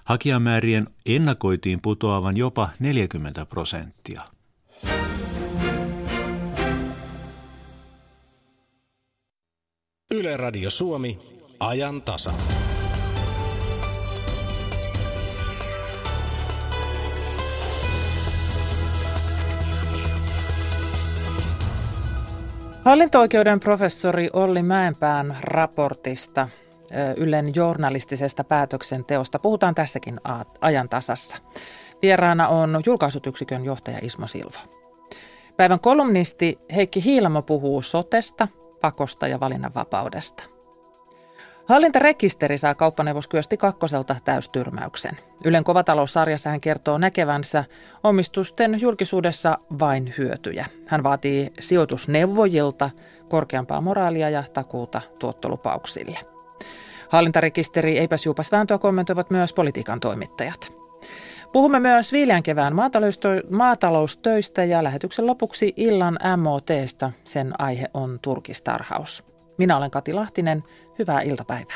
Hakijamäärien ennakoitiin putoavan jopa 40%. Yle Radio Suomi, ajan tasa. Hallinto-oikeuden professori Olli Mäenpään raportista Ylen journalistisesta päätöksenteosta puhutaan tässäkin ajan tasassa. Vieraana on julkaisutyksikön johtaja Ismo Silvo. Päivän kolumnisti Heikki Hiilamo puhuu sotesta, pakosta ja valinnanvapaudesta. Hallintarekisteri saa kauppaneuvos Kyösti Kakkoselta täystyrmäyksen. Ylen Kovataloussarjassa hän kertoo näkevänsä omistusten julkisuudessa vain hyötyjä. Hän vaatii sijoitusneuvojilta korkeampaa moraalia ja takuuta tuottolupauksille. Hallintarekisteri eipäs juupas vääntöä kommentoivat myös politiikan toimittajat. Puhumme myös viileän kevään maataloustöistä ja lähetyksen lopuksi illan MOT:sta. Sen aihe on turkistarhaus. Minä olen Kati Lahtinen. Hyvää iltapäivää.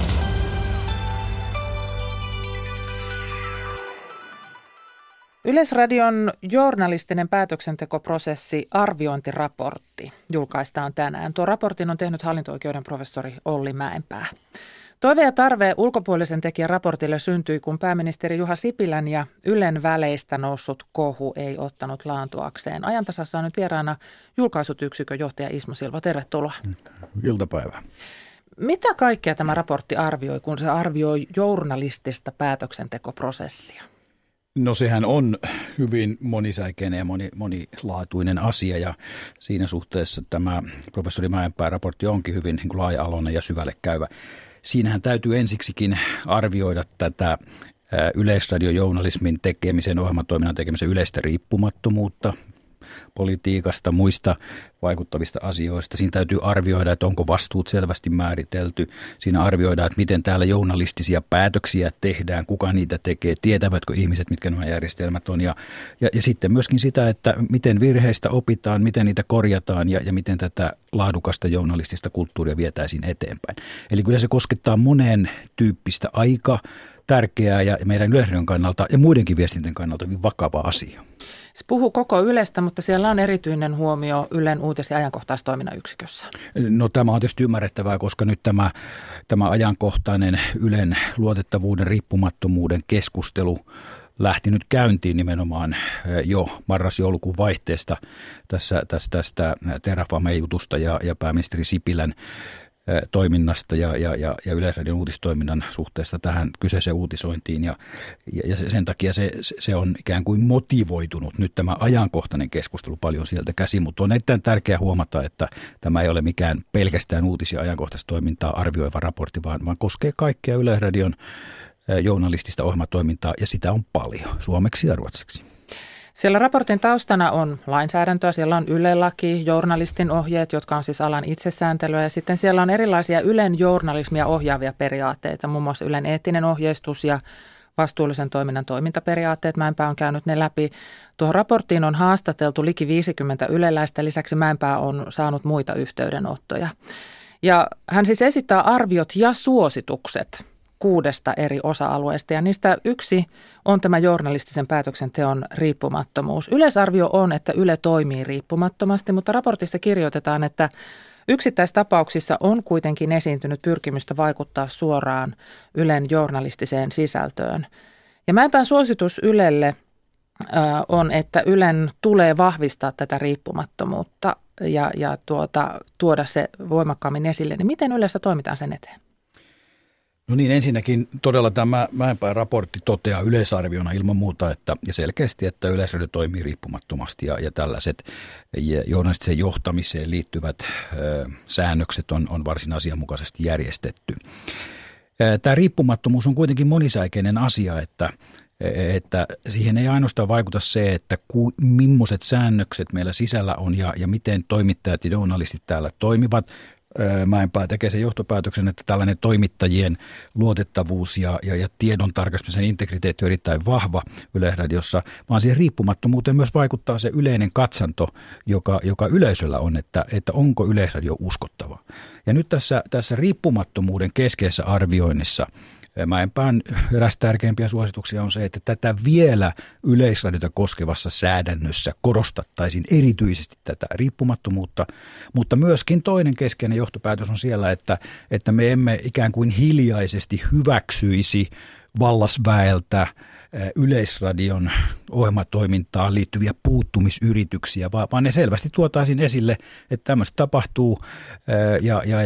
Yleisradion journalistinen päätöksentekoprosessi arviointiraportti julkaistaan tänään. Tuo raportin on tehnyt hallinto-oikeuden professori Olli Mäenpää. Toive ja tarve ulkopuolisen tekijän raportille syntyi, kun pääministeri Juha Sipilän ja Ylen väleistä noussut kohu ei ottanut laantuakseen. Ajantasassa on nyt vieraana julkaisutyksikön johtaja Ismo Silvo. Tervetuloa. Iltapäivää. Mitä kaikkea tämä raportti arvioi, kun se arvioi journalistista päätöksentekoprosessia? No sehän on hyvin monisäikeinen ja monilaatuinen asia ja siinä suhteessa tämä professori Mäenpään raportti onkin hyvin laaja-alainen ja syvälle käyvä. Siinähän täytyy ensiksikin arvioida tätä yleisradiojournalismin tekemisen, ohjelmatoiminnan tekemisen yleistä riippumattomuutta politiikasta, muista vaikuttavista asioista. Siinä täytyy arvioida, että onko vastuut selvästi määritelty. Siinä arvioidaan, että miten täällä journalistisia päätöksiä tehdään, kuka niitä tekee, tietävätkö ihmiset, mitkä nämä järjestelmät on. Ja sitten myöskin sitä, että miten virheistä opitaan, miten niitä korjataan ja miten tätä laadukasta journalistista kulttuuria vietäisiin eteenpäin. Eli kyllä se koskettaa monen tyyppistä aika tärkeää ja meidän Yleisradion kannalta ja muidenkin viestinten kannalta hyvin vakava asia. Se puhuu koko Ylestä, mutta siellä on erityinen huomio Ylen uutis- ja ajankohtaistoiminnan yksikössä. No tämä on tietysti ymmärrettävää, koska nyt tämä ajankohtainen Ylen luotettavuuden, riippumattomuuden keskustelu lähti nyt käyntiin nimenomaan jo marras-joulukuun vaihteesta tästä Terrafame-jutusta ja pääministeri Sipilän toiminnasta ja Yleisradion uutistoiminnan suhteesta tähän kyseiseen uutisointiin ja sen takia se on ikään kuin motivoitunut nyt tämä ajankohtainen keskustelu paljon sieltä käsin, mutta on erittäin tärkeää huomata, että tämä ei ole mikään pelkästään uutis- ja ajankohtaista toimintaa arvioiva raportti, vaan koskee kaikkea Yleisradion journalistista ohjelmatoimintaa ja sitä on paljon suomeksi ja ruotsiksi. Siellä raportin taustana on lainsäädäntöä, siellä on Yle-laki, journalistin ohjeet, jotka on siis alan itsesääntelyä ja sitten siellä on erilaisia Ylen journalismia ohjaavia periaatteita, muun muassa Ylen eettinen ohjeistus ja vastuullisen toiminnan toimintaperiaatteet. Mäenpää on käynyt ne läpi. Tuohon raporttiin on haastateltu liki 50 yleläistä, lisäksi Mäenpää on saanut muita yhteydenottoja. Ja hän siis esittää arviot ja suositukset 6 eri osa-alueesta ja niistä yksi on tämä journalistisen päätöksenteon riippumattomuus. Yleisarvio on, että Yle toimii riippumattomasti, mutta raportissa kirjoitetaan, että yksittäistapauksissa on kuitenkin esiintynyt pyrkimystä vaikuttaa suoraan Ylen journalistiseen sisältöön. Ja Mäenpään suositus Ylelle on, että Ylen tulee vahvistaa tätä riippumattomuutta ja tuoda se voimakkaammin esille. Niin miten Ylessä toimitaan sen eteen? No niin, ensinnäkin todella tämä Mäenpään raportti toteaa yleisarviona ilman muuta ja selkeästi, että Yleisradio toimii riippumattomasti ja tällaiset journalistiseen johtamiseen liittyvät säännökset on varsin asianmukaisesti järjestetty. Tämä riippumattomuus on kuitenkin monisäikeinen asia, että siihen ei ainoastaan vaikuta se, että millaiset säännökset meillä sisällä on ja miten toimittajat ja journalistit täällä toimivat. Mäenpää tekee sen johtopäätöksen, että tällainen toimittajien luotettavuus ja tiedon tarkastamisen integriteetti on erittäin vahva Yleisradiossa, vaan siihen riippumattomuuteen myös vaikuttaa se yleinen katsanto, joka yleisöllä on, että onko Yleisradio uskottava. Ja nyt tässä riippumattomuuden keskeisessä arvioinnissa Mäenpään eräs tärkeimpiä suosituksia on se, että tätä vielä Yleisradiota koskevassa säädännössä korostattaisiin erityisesti tätä riippumattomuutta, mutta myöskin toinen keskeinen johtopäätös on siellä, että me emme ikään kuin hiljaisesti hyväksyisi vallasväeltä Yleisradion ohjelmatoimintaan liittyviä puuttumisyrityksiä, vaan ne selvästi tuotaisiin esille, että tämmöistä tapahtuu ja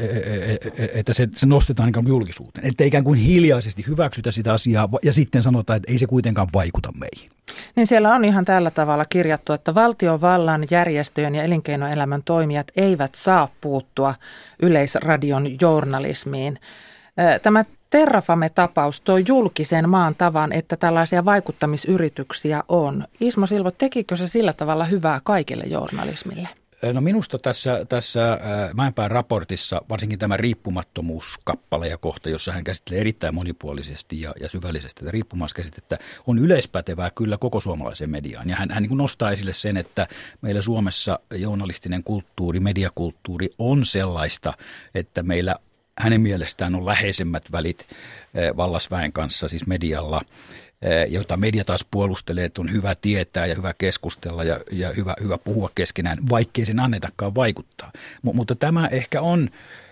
että se nostetaan ikään kuin julkisuuteen. Että ikään kuin hiljaisesti hyväksytä sitä asiaa ja sitten sanotaan, että ei se kuitenkaan vaikuta meihin. Niin siellä on ihan tällä tavalla kirjattu, että valtiovallan, järjestöjen ja elinkeinoelämän toimijat eivät saa puuttua Yleisradion journalismiin. Tämä Terrafame-tapaus toi julkisen maan tavan, että tällaisia vaikuttamisyrityksiä on. Ismo Silvo, tekikö se sillä tavalla hyvää kaikille journalismille? No minusta tässä Mäenpään raportissa, varsinkin tämä riippumattomuuskappale ja kohta, jossa hän käsittelee erittäin monipuolisesti ja syvällisesti tätä riippumattomuuskäsitettä, on yleispätevää kyllä koko suomalaiseen mediaan. Ja hän niin kuin nostaa esille sen, että meillä Suomessa journalistinen kulttuuri, mediakulttuuri on sellaista, että meillä hänen mielestään on läheisemmät välit vallasväen kanssa, siis medialla, jota media taas puolustelee, että on hyvä tietää ja hyvä keskustella ja hyvä puhua keskenään, vaikkei sen annetakaan vaikuttaa. Mutta tämä ehkä on,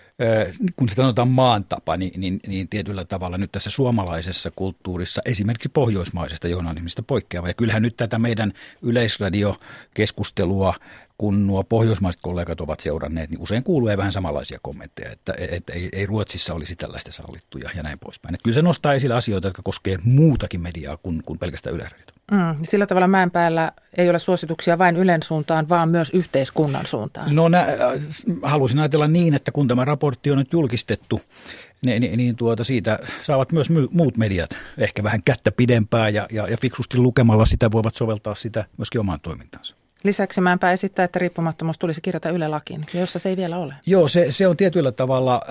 kun se sanotaan maan tapa, niin tietyllä tavalla nyt tässä suomalaisessa kulttuurissa esimerkiksi pohjoismaisesta journalismista poikkeava. Ja kyllähän nyt tätä meidän yleisradiokeskustelua, kun nuo pohjoismaiset kollegat ovat seuranneet, niin usein kuuluu vähän samanlaisia kommentteja, että ei Ruotsissa olisi tällaista sallittuja ja näin poispäin. Että kyllä se nostaa esille asioita, jotka koskee muutakin mediaa kuin pelkästään Yleisradiota. Sillä tavalla Mäenpäällä ei ole suosituksia vain Ylen suuntaan, vaan myös yhteiskunnan suuntaan. No haluaisin ajatella niin, että kun tämä raportti on nyt julkistettu, niin siitä saavat myös muut mediat ehkä vähän kättä pidempää ja fiksusti lukemalla sitä voivat soveltaa sitä myöskin omaan toimintaansa. Lisäksi Mäenpää esittää, että riippumattomuus tulisi kirjata Yle-lakiin, jossa se ei vielä ole. Joo, se on tietyllä tavalla,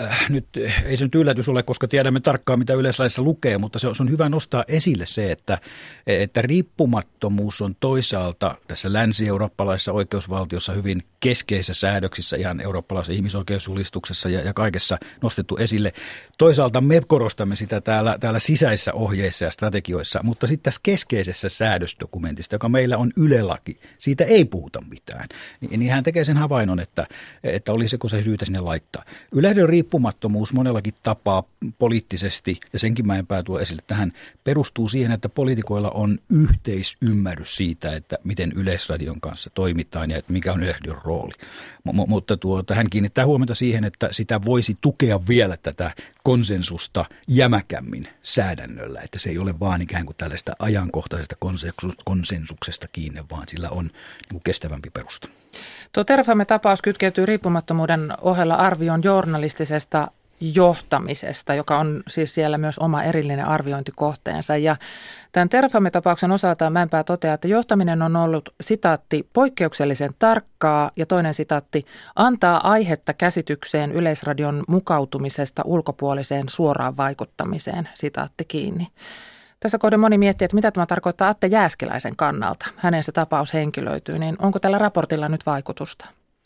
ei se nyt yllätys ole, koska tiedämme tarkkaan, mitä Yleisradiossa lukee, mutta se on hyvä nostaa esille se, että riippumattomuus on toisaalta tässä länsi-eurooppalaisessa oikeusvaltiossa hyvin keskeisissä säädöksissä, ihan eurooppalaisessa ihmisoikeusjulistuksessa ja kaikessa nostettu esille. Toisaalta me korostamme sitä täällä sisäisissä ohjeissa ja strategioissa, mutta sitten tässä keskeisessä säädösdokumentissa, joka meillä on Yle-laki, siitä ei puhuta mitään, niin hän tekee sen havainnon, että olisiko se syytä sinne laittaa. Yleisradion riippumattomuus monellakin tapaa poliittisesti, ja senkin Mäenpää tuo esille tähän, perustuu siihen, että poliitikoilla on yhteisymmärrys siitä, että miten Yleisradion kanssa toimitaan ja että mikä on Yleisradion rooli. Mutta hän kiinnittää huomiota siihen, että sitä voisi tukea vielä tätä konsensusta jämäkämmin säädännöllä, että se ei ole vaan ikään kuin tällaista ajankohtaisesta konsensuksesta kiinni, vaan sillä on niin kestävämpi perusta. Tuo Terrafame-tapaus kytkeytyy riippumattomuuden ohella arvioon journalistisesta johtamisesta, joka on siis siellä myös oma erillinen arviointikohteensa. Ja tämän Terrafame-tapauksen osalta Mäenpää toteaa, että johtaminen on ollut, sitaatti, poikkeuksellisen tarkkaa ja toinen sitaatti, antaa aihetta käsitykseen Yleisradion mukautumisesta ulkopuoliseen suoraan vaikuttamiseen, sitaatti kiinni. Tässä kohden moni miettii, että mitä tämä tarkoittaa Atte Jääskeläisen kannalta. Hänen se tapaus henkilöityy, niin onko tällä raportilla nyt vaikutusta?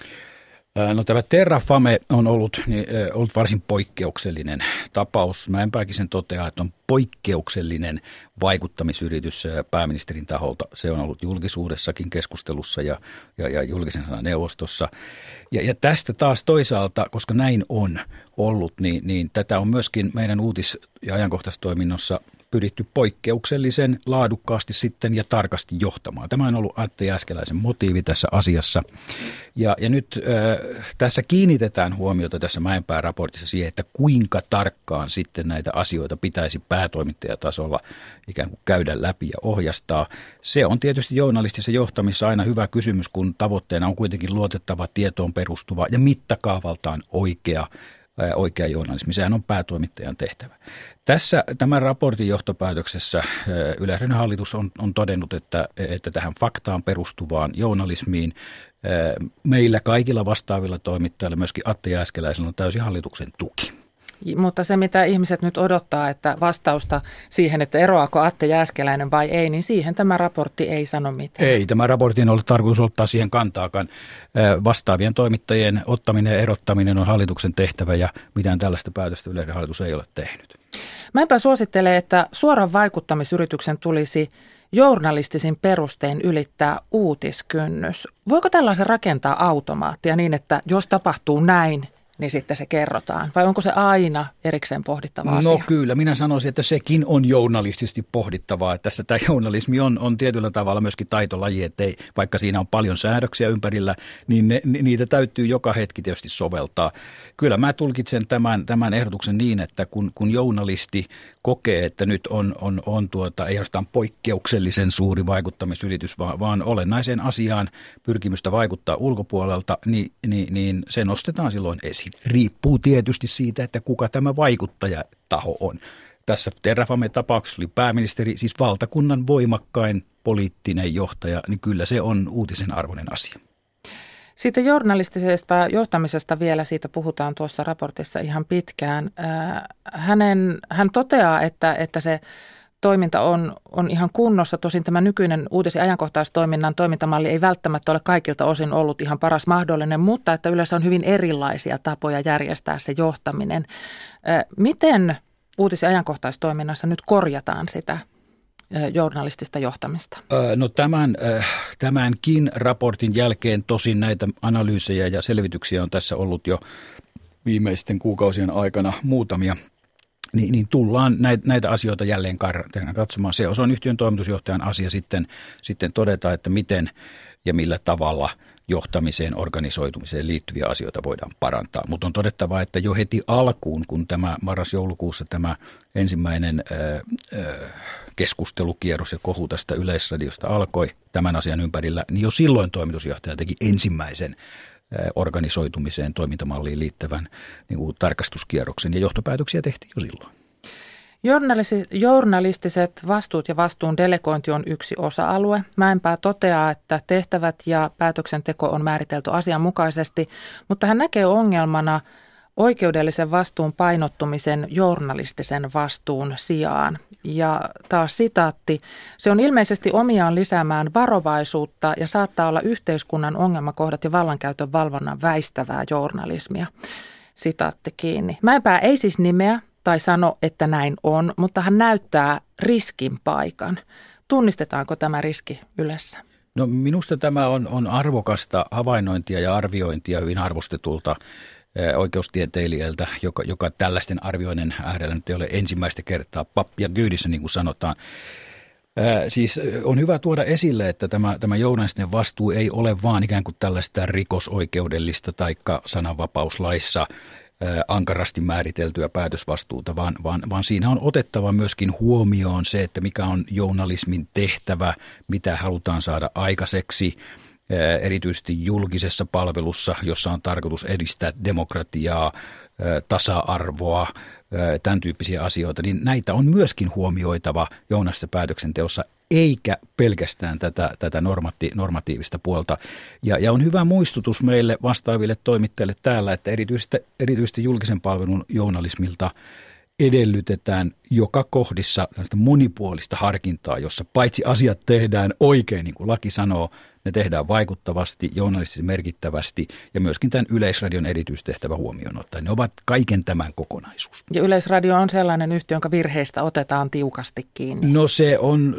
No tämä Terrafame on ollut varsin poikkeuksellinen tapaus. Mäenpääkin sen toteaa, että on poikkeuksellinen vaikuttamisyritys pääministerin taholta. Se on ollut julkisuudessakin keskustelussa ja julkisen sanan neuvostossa. Ja tästä taas toisaalta, koska näin on ollut, niin tätä on myöskin meidän uutis- ja ajankohtaistoiminnossa pyritty poikkeuksellisen laadukkaasti sitten ja tarkasti johtamaan. Tämä on ollut Atte Jääskeläisen motiivi tässä asiassa. Ja nyt tässä kiinnitetään huomiota tässä Mäenpään raportissa siihen, että kuinka tarkkaan sitten näitä asioita pitäisi päätoimittajatasolla ikään kuin käydä läpi ja ohjastaa. Se on tietysti journalistisessa johtamissa aina hyvä kysymys, kun tavoitteena on kuitenkin luotettava, tietoon perustuva ja mittakaavaltaan oikea journalismi. Sehän on päätoimittajan tehtävä. Tässä tämän raportin johtopäätöksessä Yleisradion hallitus on todennut, että tähän faktaan perustuvaan journalismiin meillä kaikilla vastaavilla toimittajilla, myöskin Atte Jääskeläisellä, on täysin hallituksen tuki. Mutta se, mitä ihmiset nyt odottaa, että vastausta siihen, että eroaako Atte Jääskeläinen vai ei, niin siihen tämä raportti ei sano mitään. Ei, tämä raportti ei ole tarkoitus ottaa siihen kantaakaan. Vastaavien toimittajien ottaminen ja erottaminen on hallituksen tehtävä ja mitään tällaista päätöstä Yleinen hallitus ei ole tehnyt. Mäenpää suosittelee, että suoran vaikuttamisyrityksen tulisi journalistisin perustein ylittää uutiskynnys. Voiko tällaisen rakentaa automaattia niin, että jos tapahtuu näin, niin sitten se kerrotaan? Vai onko se aina erikseen pohdittava asia? No kyllä, minä sanoisin, että sekin on journalistisesti pohdittavaa. Tässä tämä journalismi on tietyllä tavalla myöskin taitolaji, että vaikka siinä on paljon säädöksiä ympärillä, niin niitä täytyy joka hetki tietysti soveltaa. Kyllä mä tulkitsen tämän ehdotuksen niin, että kun journalisti kokee, että nyt on ei ainoastaan poikkeuksellisen suuri vaikuttamisyritys, vaan olennaiseen asiaan pyrkimystä vaikuttaa ulkopuolelta, niin se nostetaan silloin esiin. Riippuu tietysti siitä, että kuka tämä vaikuttajataho on. Tässä Terrafame-tapauksessa oli pääministeri, siis valtakunnan voimakkain poliittinen johtaja, niin kyllä se on uutisen arvoinen asia. Siitä journalistisesta johtamisesta vielä, siitä puhutaan tuossa raportissa ihan pitkään. Hän toteaa, että se toiminta on ihan kunnossa. Tosin tämä nykyinen uutis- ja ajankohtaistoiminnan toimintamalli ei välttämättä ole kaikilta osin ollut ihan paras mahdollinen, mutta että yleensä on hyvin erilaisia tapoja järjestää se johtaminen. Miten uutis- ja ajankohtaistoiminnassa nyt korjataan sitä journalistista johtamista? No tämänkin raportin jälkeen tosin näitä analyysejä ja selvityksiä on tässä ollut jo viimeisten kuukausien aikana muutamia. Niin tullaan näitä asioita jälleen katsomaan. Se on yhtiön toimitusjohtajan asia sitten todeta, että miten ja millä tavalla johtamiseen, organisoitumiseen liittyviä asioita voidaan parantaa. Mutta on todettava, että jo heti alkuun, kun tämä marras-joulukuussa tämä ensimmäinen keskustelukierros ja kohu tästä Yleisradiosta alkoi tämän asian ympärillä, niin jo silloin toimitusjohtaja teki ensimmäisen organisoitumiseen, toimintamalliin liittävän tarkastuskierroksen ja johtopäätöksiä tehtiin jo silloin. Journalistiset vastuut ja vastuun delegointi on yksi osa-alue. Mäenpää toteaa, että tehtävät ja päätöksenteko on määritelty asianmukaisesti, mutta hän näkee ongelmana oikeudellisen vastuun painottumisen journalistisen vastuun sijaan. Ja taas sitaatti, se on ilmeisesti omiaan lisäämään varovaisuutta ja saattaa olla yhteiskunnan ongelmakohdat ja vallankäytön valvonnan väistävää journalismia. Sitaatti kiinni. Mäenpää ei siis nimeä tai sano, että näin on, mutta hän näyttää riskin paikan. Tunnistetaanko tämä riski Ylessä? No minusta tämä on arvokasta havainnointia ja arviointia hyvin arvostetulta oikeustieteilijältä, joka tällaisten arvioinnin äärellä nyt ei ole ensimmäistä kertaa pappia kyydissä, niin kuin sanotaan. Siis on hyvä tuoda esille, että tämä journalistinen vastuu ei ole vaan ikään kuin tällaista rikosoikeudellista tai sananvapauslaissa ankarasti määriteltyä päätösvastuuta, vaan siinä on otettava myöskin huomioon se, että mikä on journalismin tehtävä, mitä halutaan saada aikaiseksi, erityisesti julkisessa palvelussa, jossa on tarkoitus edistää demokratiaa, tasa-arvoa, tämän tyyppisiä asioita, niin näitä on myöskin huomioitava journalistisessa päätöksenteossa, eikä pelkästään tätä normatiivista puolta. Ja on hyvä muistutus meille vastaaville toimittajille täällä, että erityisesti julkisen palvelun journalismilta edellytetään joka kohdissa monipuolista harkintaa, jossa paitsi asiat tehdään oikein, niin kuin laki sanoo, ne tehdään vaikuttavasti, journalistisesti merkittävästi ja myöskin tämän Yleisradion erityistehtävä huomioon ottaen. Ne ovat kaiken tämän kokonaisuus. Ja Yleisradio on sellainen yhtiö, jonka virheistä otetaan tiukasti kiinni. No se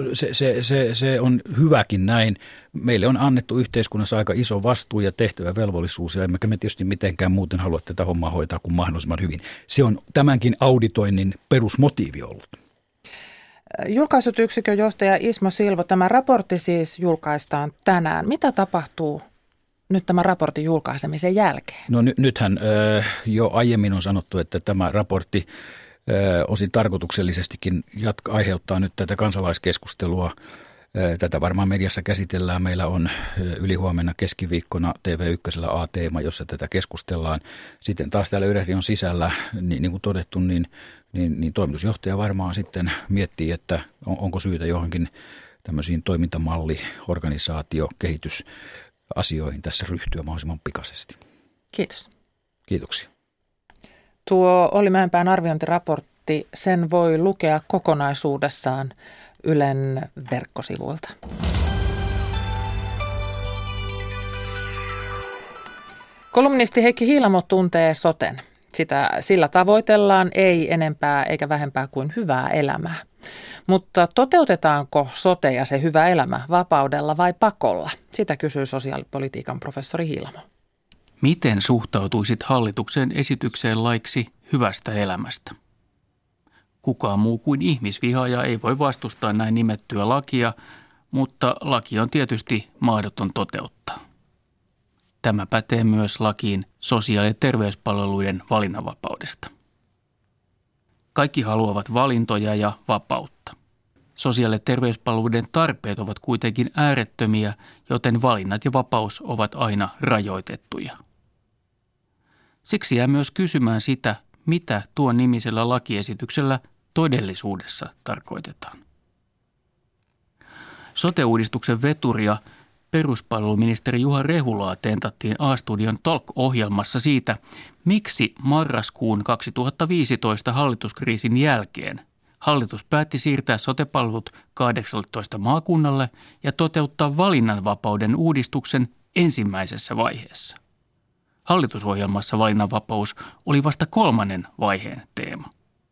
on hyväkin näin. Meille on annettu yhteiskunnassa aika iso vastuu ja tehtävä velvollisuus, ja emmekä me tietysti mitenkään muuten halua tätä hommaa hoitaa kuin mahdollisimman hyvin. Se on tämänkin auditoinnin perusmotiivi ollut. Julkaisut yksikön johtaja Ismo Silvo, tämä raportti siis julkaistaan tänään. Mitä tapahtuu nyt tämän raportin julkaisemisen jälkeen? No nythän jo aiemmin on sanottu, että tämä raportti osin tarkoituksellisestikin aiheuttaa nyt tätä kansalaiskeskustelua. Tätä varmaan mediassa käsitellään. Meillä on ylihuomenna keskiviikkona TV1 A-teema, jossa tätä keskustellaan. Sitten taas täällä Yleisradion sisällä, niin kuin todettu, niin toimitusjohtaja varmaan sitten miettii, että onko syytä johonkin tämmöisiin toimintamalli-, organisaatio-, kehitysasioihin tässä ryhtyä mahdollisimman pikaisesti. Kiitos. Kiitoksia. Tuo Olli Mäenpään arviointiraportti, sen voi lukea kokonaisuudessaan Ylen verkkosivuilta. Kolumnisti Heikki Hiilamo tuntee soten. Sillä tavoitellaan ei enempää eikä vähempää kuin hyvää elämää. Mutta toteutetaanko sote ja se hyvä elämä vapaudella vai pakolla? Sitä kysyy sosiaalipolitiikan professori Hiilamo. Miten suhtautuisit hallituksen esitykseen laiksi hyvästä elämästä? Kukaan muu kuin ihmisvihaaja ei voi vastustaa näin nimettyä lakia, mutta laki on tietysti mahdoton toteuttaa. Tämä pätee myös lakiin sosiaali- ja terveyspalveluiden valinnanvapaudesta. Kaikki haluavat valintoja ja vapautta. Sosiaali- ja terveyspalveluiden tarpeet ovat kuitenkin äärettömiä, joten valinnat ja vapaus ovat aina rajoitettuja. Siksi jää myös kysymään sitä, mitä tuon nimisellä lakiesityksellä todellisuudessa tarkoitetaan. Sote-uudistuksen veturia peruspalveluministeri Juha Rehulaa tentattiin A-studion Talk-ohjelmassa siitä, miksi marraskuun 2015 hallituskriisin jälkeen hallitus päätti siirtää sote-palvelut 18 maakunnalle ja toteuttaa valinnanvapauden uudistuksen ensimmäisessä vaiheessa. Hallitusohjelmassa valinnanvapaus oli vasta 3. vaiheen teema.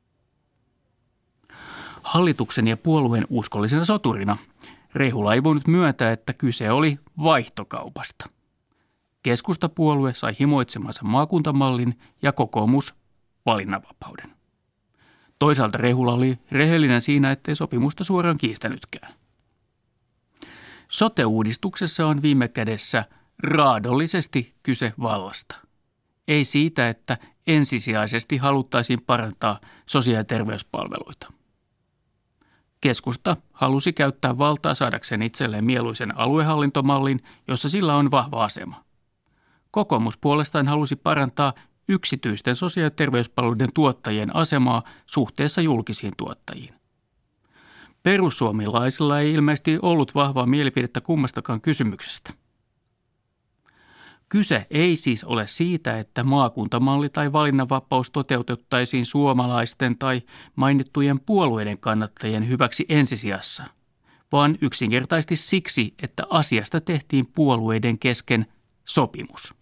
Hallituksen ja puolueen uskollisena soturina Rehula ei voinut myöntää, että kyse oli vaihtokaupasta. Keskustapuolue sai himoitsemansa maakuntamallin ja kokoomus valinnanvapauden. Toisaalta Rehula oli rehellinen siinä, ettei sopimusta suoraan kiistänytkään. Sote-uudistuksessa on viime kädessä raadollisesti kyse vallasta. Ei siitä, että ensisijaisesti haluttaisiin parantaa sosiaali- ja terveyspalveluita. Keskusta halusi käyttää valtaa saadakseen itselleen mieluisen aluehallintomallin, jossa sillä on vahva asema. Kokoomus puolestaan halusi parantaa yksityisten sosiaali- ja terveyspalveluiden tuottajien asemaa suhteessa julkisiin tuottajiin. Perussuomalaisilla ei ilmeisesti ollut vahvaa mielipidettä kummastakaan kysymyksestä. Kyse ei siis ole siitä, että maakuntamalli tai valinnanvapaus toteutettaisiin suomalaisten tai mainittujen puolueiden kannattajien hyväksi ensisijassa, vaan yksinkertaisesti siksi, että asiasta tehtiin puolueiden kesken sopimus.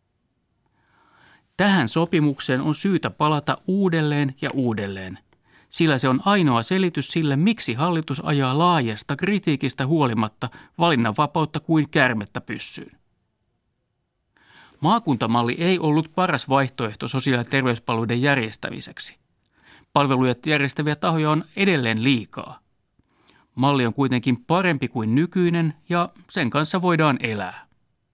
Tähän sopimukseen on syytä palata uudelleen ja uudelleen, sillä se on ainoa selitys sille, miksi hallitus ajaa laajasta kritiikistä huolimatta valinnanvapautta kuin käärmettä pyssyyn. Maakuntamalli ei ollut paras vaihtoehto sosiaali- ja terveyspalveluiden järjestämiseksi. Palveluja järjestäviä tahoja on edelleen liikaa. Malli on kuitenkin parempi kuin nykyinen ja sen kanssa voidaan elää.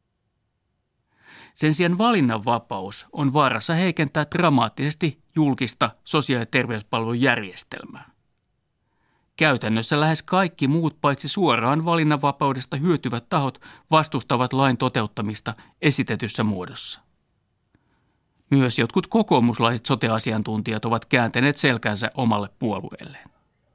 Sen sijaan valinnanvapaus on vaarassa heikentää dramaattisesti julkista sosiaali- ja terveyspalvelujärjestelmää. Käytännössä lähes kaikki muut paitsi suoraan valinnanvapaudesta hyötyvät tahot vastustavat lain toteuttamista esitetyssä muodossa. Myös jotkut kokoomuslaiset sote-asiantuntijat ovat kääntäneet selkänsä omalle puolueelleen.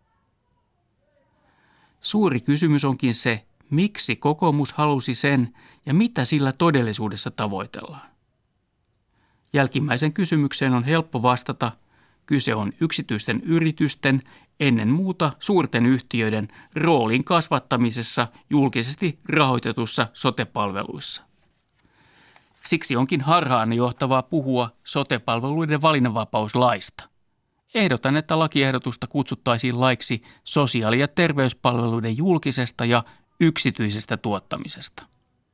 Suuri kysymys onkin se, miksi kokoomus halusi sen ja mitä sillä todellisuudessa tavoitellaan. Jälkimmäisen kysymykseen on helppo vastata. Kyse on yksityisten yritysten, ennen muuta suurten yhtiöiden, roolin kasvattamisessa julkisesti rahoitetussa sote-palveluissa. Siksi onkin harhaan johtavaa puhua sote-palveluiden valinnanvapauslaista. Ehdotan, että lakiehdotusta kutsuttaisiin laiksi sosiaali- ja terveyspalveluiden julkisesta ja yksityisestä tuottamisesta.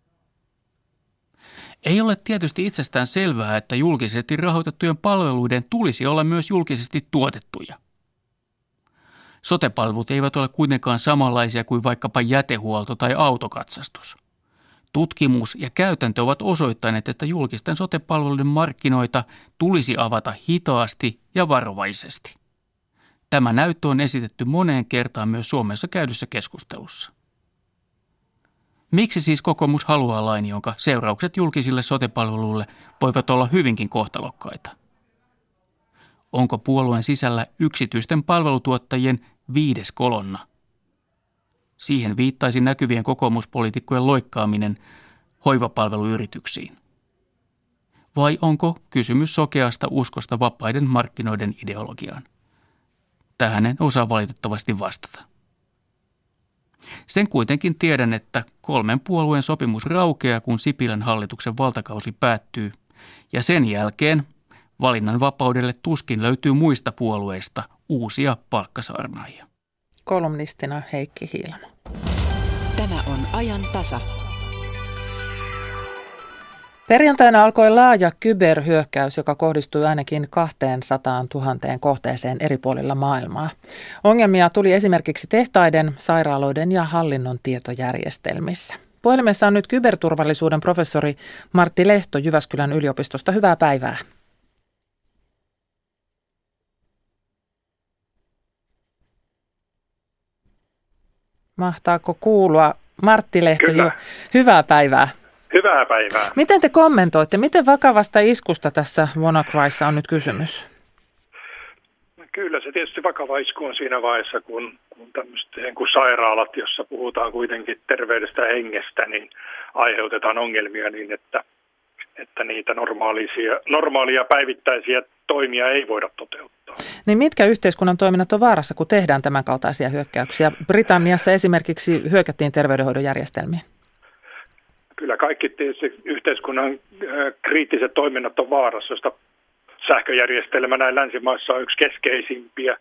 Ei ole tietysti itsestään selvää, että julkisesti rahoitettujen palveluiden tulisi olla myös julkisesti tuotettuja. Sote-palvelut eivät ole kuitenkaan samanlaisia kuin vaikkapa jätehuolto tai autokatsastus. Tutkimus ja käytäntö ovat osoittaneet, että julkisten sote-palveluiden markkinoita tulisi avata hitaasti ja varovaisesti. Tämä näyttö on esitetty moneen kertaan myös Suomessa käydyssä keskustelussa. Miksi siis kokoomus haluaa lain, jonka seuraukset julkisille sote-palveluille voivat olla hyvinkin kohtalokkaita? Onko puolueen sisällä yksityisten palvelutuottajien 5. kolonna? Siihen viittaisi näkyvien kokoomuspoliitikkojen loikkaaminen hoivapalveluyrityksiin. vai onko kysymys sokeasta uskosta vapaiden markkinoiden ideologiaan? Tähän en osaa valitettavasti vastata. Sen kuitenkin tiedän, että 3 puolueen sopimus raukeaa, kun Sipilän hallituksen valtakausi päättyy, ja sen jälkeen valinnanvapaudelle tuskin löytyy muista puolueista uusia palkkasaarnaajia. Kolumnistina Heikki Hiilamo. Tämä on ajan tasa. Perjantaina alkoi laaja kyberhyökkäys, joka kohdistui ainakin 200 000 kohteeseen eri puolilla maailmaa. Ongelmia tuli esimerkiksi tehtaiden, sairaaloiden ja hallinnon tietojärjestelmissä. Puhelimessa on nyt kyberturvallisuuden professori Martti Lehto Jyväskylän yliopistosta. Hyvää päivää. Mahtaako kuulua? Martti Lehto, hyvää päivää. Hyvää päivää. Miten te kommentoitte? Miten vakavasta iskusta tässä WannaCryssa on nyt kysymys? Kyllä se tietysti vakava isku on siinä vaiheessa, kun tämmöiset sairaalat, jossa puhutaan kuitenkin terveydestä ja hengestä, niin aiheutetaan ongelmia niin, että niitä normaalia päivittäisiä toimia ei voida toteuttaa. Niin mitkä yhteiskunnan toiminnat on vaarassa, kun tehdään tämän kaltaisia hyökkäyksiä? Britanniassa esimerkiksi hyökättiin terveydenhoidon järjestelmiin. Kyllä kaikki tietysti yhteiskunnan kriittiset toiminnat on vaarassa, josta sähköjärjestelmä näin länsimaissa on yksi keskeisimpiä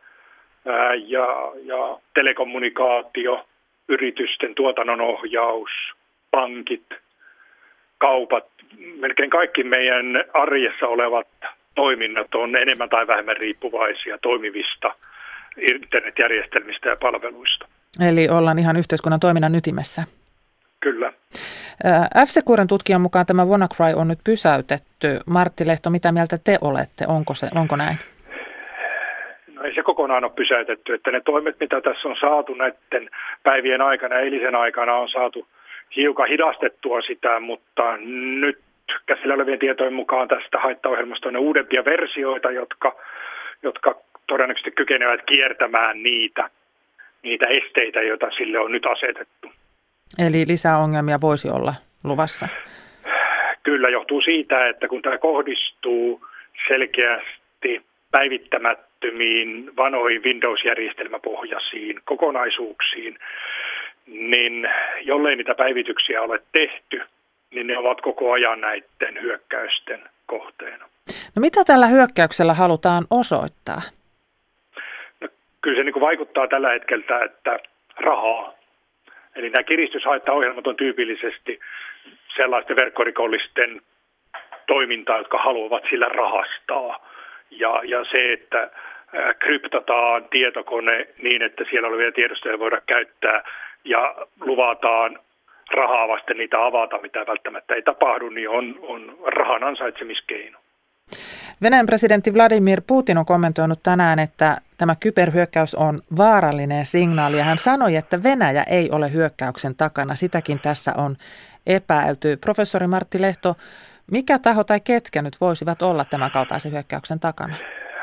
ja telekommunikaatio, yritysten tuotannonohjaus, pankit, kaupat, melkein kaikki meidän arjessa olevat toiminnat on enemmän tai vähemmän riippuvaisia toimivista internetjärjestelmistä ja palveluista. Eli ollaan ihan yhteiskunnan toiminnan ytimessä. Kyllä. F-Securen tutkijan mukaan tämä WannaCry on nyt pysäytetty. Martti Lehto, mitä mieltä te olette? Onko näin? No ei se kokonaan ole pysäytetty. Että ne toimet, mitä tässä on saatu näiden päivien aikana ja eilisen aikana on saatu hiukan hidastettua sitä, mutta nyt käsillä olevien tietojen mukaan tästä haittaohjelmasta on ne uudempia versioita, jotka todennäköisesti kykenevät kiertämään niitä esteitä, joita sille on nyt asetettu. Eli lisää ongelmia voisi olla luvassa? Kyllä, johtuu siitä, että kun tämä kohdistuu selkeästi päivittämättömiin vanhoihin Windows-järjestelmäpohjaisiin kokonaisuuksiin, niin jollei niitä päivityksiä ole tehty, niin ne ovat koko ajan näiden hyökkäysten kohteena. No mitä tällä hyökkäyksellä halutaan osoittaa? No, kyllä se niin vaikuttaa tällä hetkellä, että rahaa. Eli nämä kiristyshaittaohjelmat on tyypillisesti sellaisten verkkorikollisten toimintaa, jotka haluavat sillä rahastaa. Ja se, että kryptataan tietokone niin, että siellä olevia tiedostoja voidaan käyttää ja luvataan rahaa vasten niitä avata, mitä välttämättä ei tapahdu, niin on rahan ansaitsemiskeino. Venäjän presidentti Vladimir Putin on kommentoinut tänään, että tämä kyberhyökkäys on vaarallinen signaali. Ja hän sanoi, että Venäjä ei ole hyökkäyksen takana. Sitäkin tässä on epäilty. Professori Martti Lehto, mikä taho tai ketkä nyt voisivat olla tämän kaltaisen hyökkäyksen takana?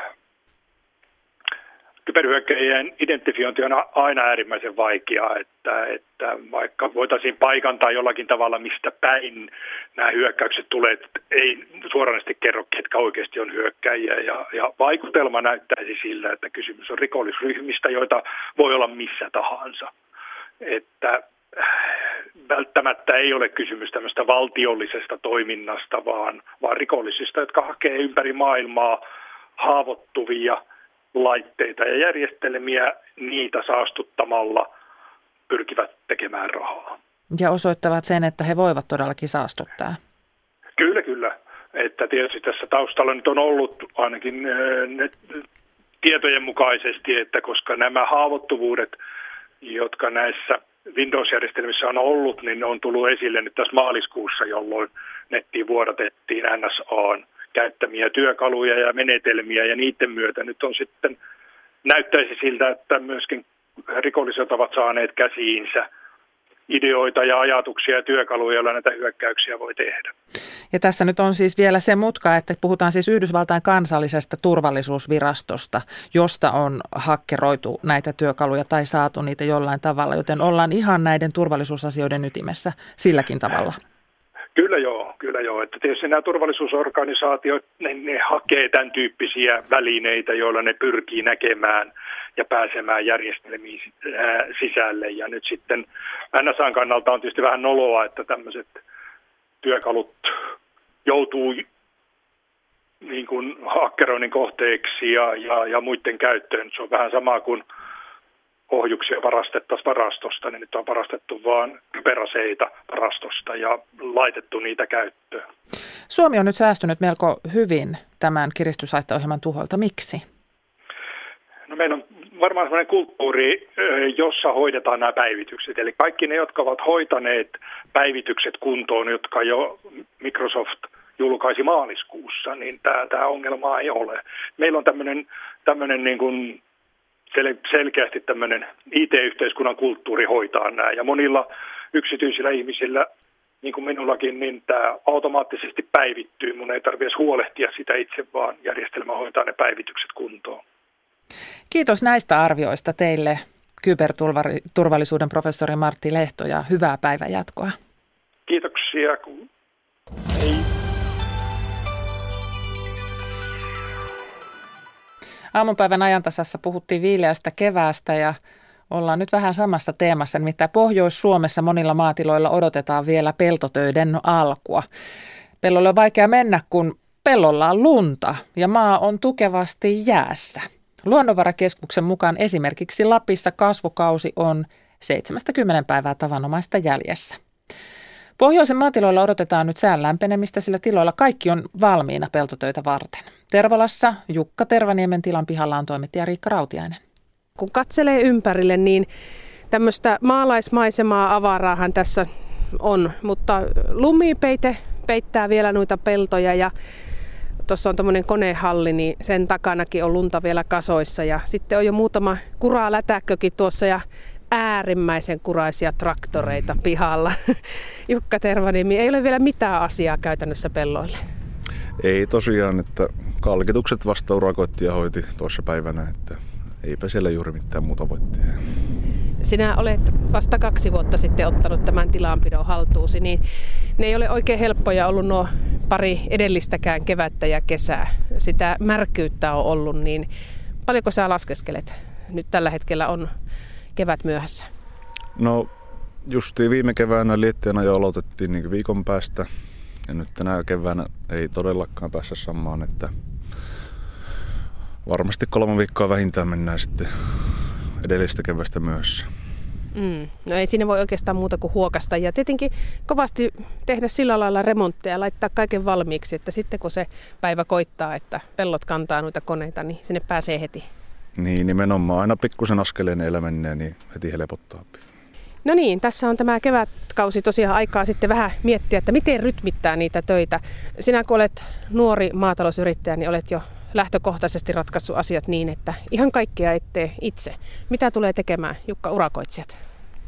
Kyberhyökkäjien identifiointi on aina äärimmäisen vaikeaa, että vaikka voitaisiin paikantaa jollakin tavalla, mistä päin nämä hyökkäykset tulee, ei suoranaisesti kerro, ketkä oikeasti on hyökkäjiä. Ja vaikutelma näyttäisi sillä, että kysymys on rikollisryhmistä, joita voi olla missä tahansa. Että välttämättä ei ole kysymys tämmöistä valtiollisesta toiminnasta, vaan rikollisista, jotka hakee ympäri maailmaa haavoittuvia laitteita ja järjestelmiä, niitä saastuttamalla pyrkivät tekemään rahaa. Ja osoittavat sen, että he voivat todellakin saastuttaa. Kyllä. Että tietysti tässä taustalla nyt on ollut ainakin tietojen mukaisesti, että koska nämä haavoittuvuudet, jotka näissä Windows-järjestelmissä on ollut, niin on tullut esille nyt tässä maaliskuussa, jolloin nettiin vuodatettiin NSA:n käyttämiä työkaluja ja menetelmiä, ja niiden myötä nyt on sitten, näyttäisi siltä, että myöskin rikolliset ovat saaneet käsiinsä ideoita ja ajatuksia ja työkaluja, joilla näitä hyökkäyksiä voi tehdä. Ja tässä nyt on siis vielä se mutka, että puhutaan siis Yhdysvaltain kansallisesta turvallisuusvirastosta, josta on hakkeroitu näitä työkaluja tai saatu niitä jollain tavalla, joten ollaan ihan näiden turvallisuusasioiden ytimessä silläkin tavalla. Kyllä joo. Että tietysti nämä turvallisuusorganisaatiot, ne hakee tämän tyyppisiä välineitä, joilla ne pyrkii näkemään ja pääsemään järjestelmiin sisälle. Ja nyt sitten NSA:n kannalta on tietysti vähän noloa, että tämmöiset työkalut joutuu niin kuin hakkeroinnin kohteeksi ja muiden käyttöön. Se on vähän sama kuin ohjuksia varastettaisiin varastosta, niin nyt on varastettu vaan kyberaseita varastosta ja laitettu niitä käyttöön. Suomi on nyt säästynyt melko hyvin tämän kiristyshaittaohjelman tuholta. Miksi? No meillä on varmaan sellainen kulttuuri, jossa hoidetaan nämä päivitykset. Eli kaikki ne, jotka ovat hoitaneet päivitykset kuntoon, jotka jo Microsoft julkaisi maaliskuussa, niin tämä ongelma ei ole. Meillä on tämmöinen niin kuin selkeästi tämmöinen IT-yhteiskunnan kulttuuri hoitaa nämä. Ja monilla yksityisillä ihmisillä, niin kuin minullakin, niin tämä automaattisesti päivittyy. Mun ei tarvitse huolehtia sitä itse, vaan järjestelmä hoitaa ne päivitykset kuntoon. Kiitos näistä arvioista teille, kyberturvallisuuden professori Martti Lehto, ja hyvää päivänjatkoa. Kiitoksia. Hei. Aamupäivän ajantasassa puhuttiin viileästä keväästä ja ollaan nyt vähän samassa teemassa, nimittäin Pohjois-Suomessa monilla maatiloilla odotetaan vielä peltotöiden alkua. Pellolle on vaikea mennä, kun pellolla on lunta ja maa on tukevasti jäässä. Luonnonvarakeskuksen mukaan esimerkiksi Lapissa kasvukausi on 70 päivää tavanomaista jäljessä. Pohjoisen maatiloilla odotetaan nyt sään lämpenemistä, sillä tiloilla kaikki on valmiina peltotöitä varten. Tervolassa Jukka Tervaniemen tilan pihalla on toimittaja Riikka Rautiainen. Kun katselee ympärille, niin tämmöistä maalaismaisemaa avaraahan tässä on, mutta lumipeite peittää vielä noita peltoja ja tuossa on tommoinen konehalli, niin sen takanakin on lunta vielä kasoissa ja sitten on jo muutama kuralätäkkökin tuossa ja äärimmäisen kuraisia traktoreita pihalla. Jukka Tervaniemi, ei ole vielä mitään asiaa käytännössä pelloille. Ei tosiaan, että kalkitukset vasta urakoitti ja hoiti tuossa päivänä, että eipä siellä juuri mitään muuta voi tehdä. Sinä olet vasta 2 vuotta sitten ottanut tämän tilanpidon haltuusi, niin ne ei ole oikein helppoja ollut nuo pari edellistäkään kevättä ja kesää. Sitä märkyyttä on ollut, niin paljonko sä laskeskelet? Nyt tällä hetkellä on kevät myöhässä. No justiin viime keväänä liitteenä jo aloitettiin niin viikon päästä ja nyt tänä keväänä ei todellakaan päässä samaan, että varmasti 3 viikkoa vähintään mennään sitten edellistä kevästä myöhässä. No ei siinä voi oikeastaan muuta kuin huokasta ja tietenkin kovasti tehdä sillä lailla remontteja ja laittaa kaiken valmiiksi, että sitten kun se päivä koittaa, että pellot kantaa noita koneita, niin sinne pääsee heti. Niin, nimenomaan aina pikkusen askeleen elämä menee, niin heti helpottaa. No niin, tässä on tämä kevätkausi tosiaan aikaa sitten vähän miettiä, että miten rytmittää niitä töitä. Sinä kun olet nuori maatalousyrittäjä, niin olet jo lähtökohtaisesti ratkaissut asiat niin, että ihan kaikkea et tee itse. Mitä tulee tekemään, Jukka, urakoitsijat?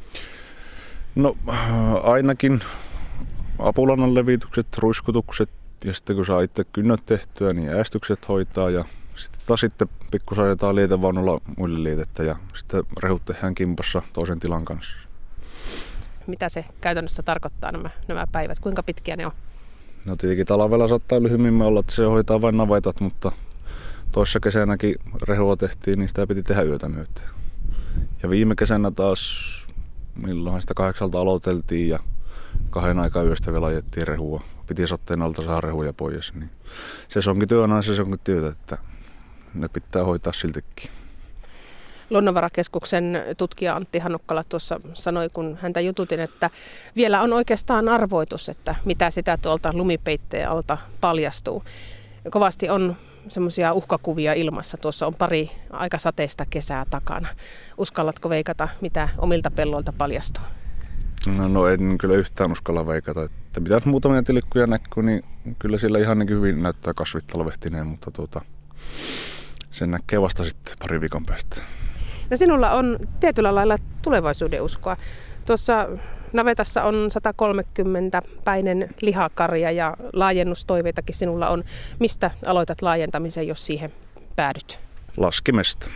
No ainakin apulannan levitykset, ruiskutukset ja sitten kun saa itse kynnöt tehtyä, niin äästykset hoitaa ja sitten pikkusen ajetaan liitevaunulla muille liitettä ja sitten rehut tehdään kimpassa toisen tilan kanssa. Mitä se käytännössä tarkoittaa nämä päivät? Kuinka pitkiä ne on? No tietenkin talvella saattaa lyhyemmin olla, että se hoitaa vain navetat, mutta toissa kesänäkin rehua tehtiin, niin sitä piti tehdä yötä myöten. Ja viime kesänä taas, milloinhan sitä 8 aloiteltiin ja 2 aikaa yöstä vielä ajettiin rehua. Piti satteen alta saada rehuja pois. Niin se onkin työnä, se onkin työtä, että ne pitää hoitaa siltikin. Luonnonvarakeskuksen tutkija Antti Hannukkala tuossa sanoi, kun häntä jututin, että vielä on oikeastaan arvoitus, että mitä sitä tuolta lumipeitteen alta paljastuu. Kovasti on semmoisia uhkakuvia ilmassa. Tuossa on pari aika sateista kesää takana. Uskallatko veikata, mitä omilta pelloilta paljastuu? No en kyllä yhtään uskalla veikata. Että mitä muutamia tilikkuja näkyy, niin kyllä siellä ihan niin hyvin näyttää kasvit talvehtineen, mutta sen näkee vasta sitten 2 viikon päästä. No sinulla on tietyllä lailla tulevaisuuden uskoa. Tuossa navetassa on 130-päinen lihakarja ja laajennustoiveitakin sinulla on. Mistä aloitat laajentamisen, jos siihen päädyt? Laskimesta.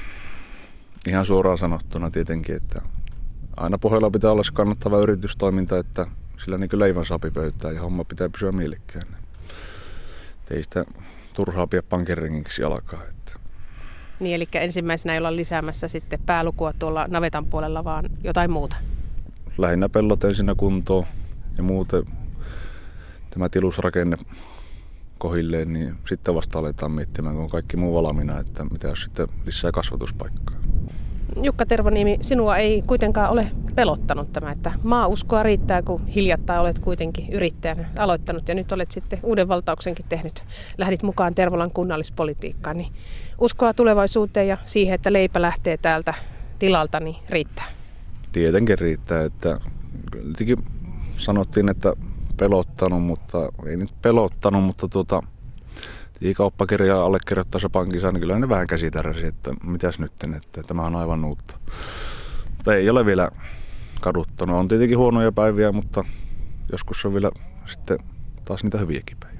Ihan suoraan sanottuna tietenkin, että aina pohjalla pitää olla se kannattava yritystoiminta, että sillä niin kuin leivän saapi pöytään ja homma pitää pysyä mielekkäänä. Ei sitä turhaa pidä pankirengiksi alkaa. Niin, eli ensimmäisenä ei olla lisäämässä sitten päälukua tuolla navetan puolella, vaan jotain muuta. Lähinnä pellot ensinnä kuntoon ja muuten tämä tilusrakenne kohilleen, niin sitten vasta aletaan miettimään, kun on kaikki muu valmiina, että mitä jos sitten lisää kasvatuspaikkaa. Jukka Tervoniemi, sinua ei kuitenkaan ole pelottanut tämä, että maauskoa riittää, kun hiljattain olet kuitenkin yrittäjänä aloittanut ja nyt olet sitten uuden valtauksenkin tehnyt. Lähdit mukaan Tervolan kunnallispolitiikkaan, niin uskoa tulevaisuuteen ja siihen, että leipä lähtee täältä tilalta, niin riittää. Tietenkin riittää, että sanottiin, että pelottanut, mutta ei nyt pelottanut, mutta kauppakirjaa allekirjoittaessa pankissa, niin kyllä ne vähän käsitäräsi, että mitäs nyt, että tämä on aivan uutta. Mutta ei ole vielä kaduttanut. On tietenkin huonoja päiviä, mutta joskus on vielä sitten taas niitä hyviäkin päiviä.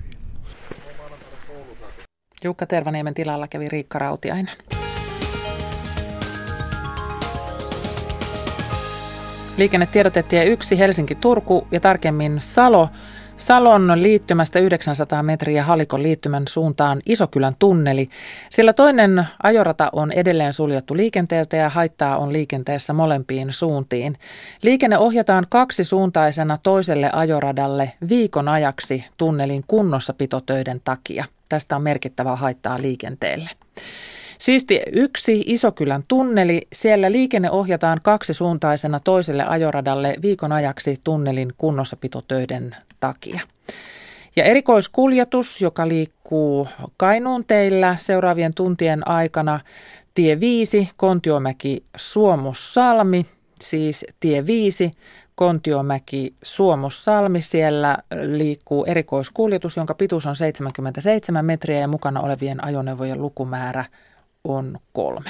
Jukka Tervaniemen tilalla kävi Riikka Rautiainen. Liikennetiedotetie 1 Helsinki-Turku ja tarkemmin Salon liittymästä 900 metriä Halikon liittymän suuntaan Isokylän tunneli. Sillä toinen ajorata on edelleen suljettu liikenteeltä ja haittaa on liikenteessä molempiin suuntiin. Liikenne ohjataan kaksisuuntaisena toiselle ajoradalle viikon ajaksi tunnelin kunnossapitotöiden takia. Tästä on merkittävää haittaa liikenteelle. Siisti 1 Isokylän tunneli, siellä liikenne ohjataan kaksisuuntaisena toiselle ajoradalle viikon ajaksi tunnelin kunnossapitotöiden takia. Ja erikoiskuljetus, joka liikkuu Kainuun teillä seuraavien tuntien aikana, tie 5 Kontiomäki-Suomussalmi, siis tie 5 Kontiomäki-Suomussalmi, siellä liikkuu erikoiskuljetus, jonka pituus on 77 metriä ja mukana olevien ajoneuvojen lukumäärä on 3.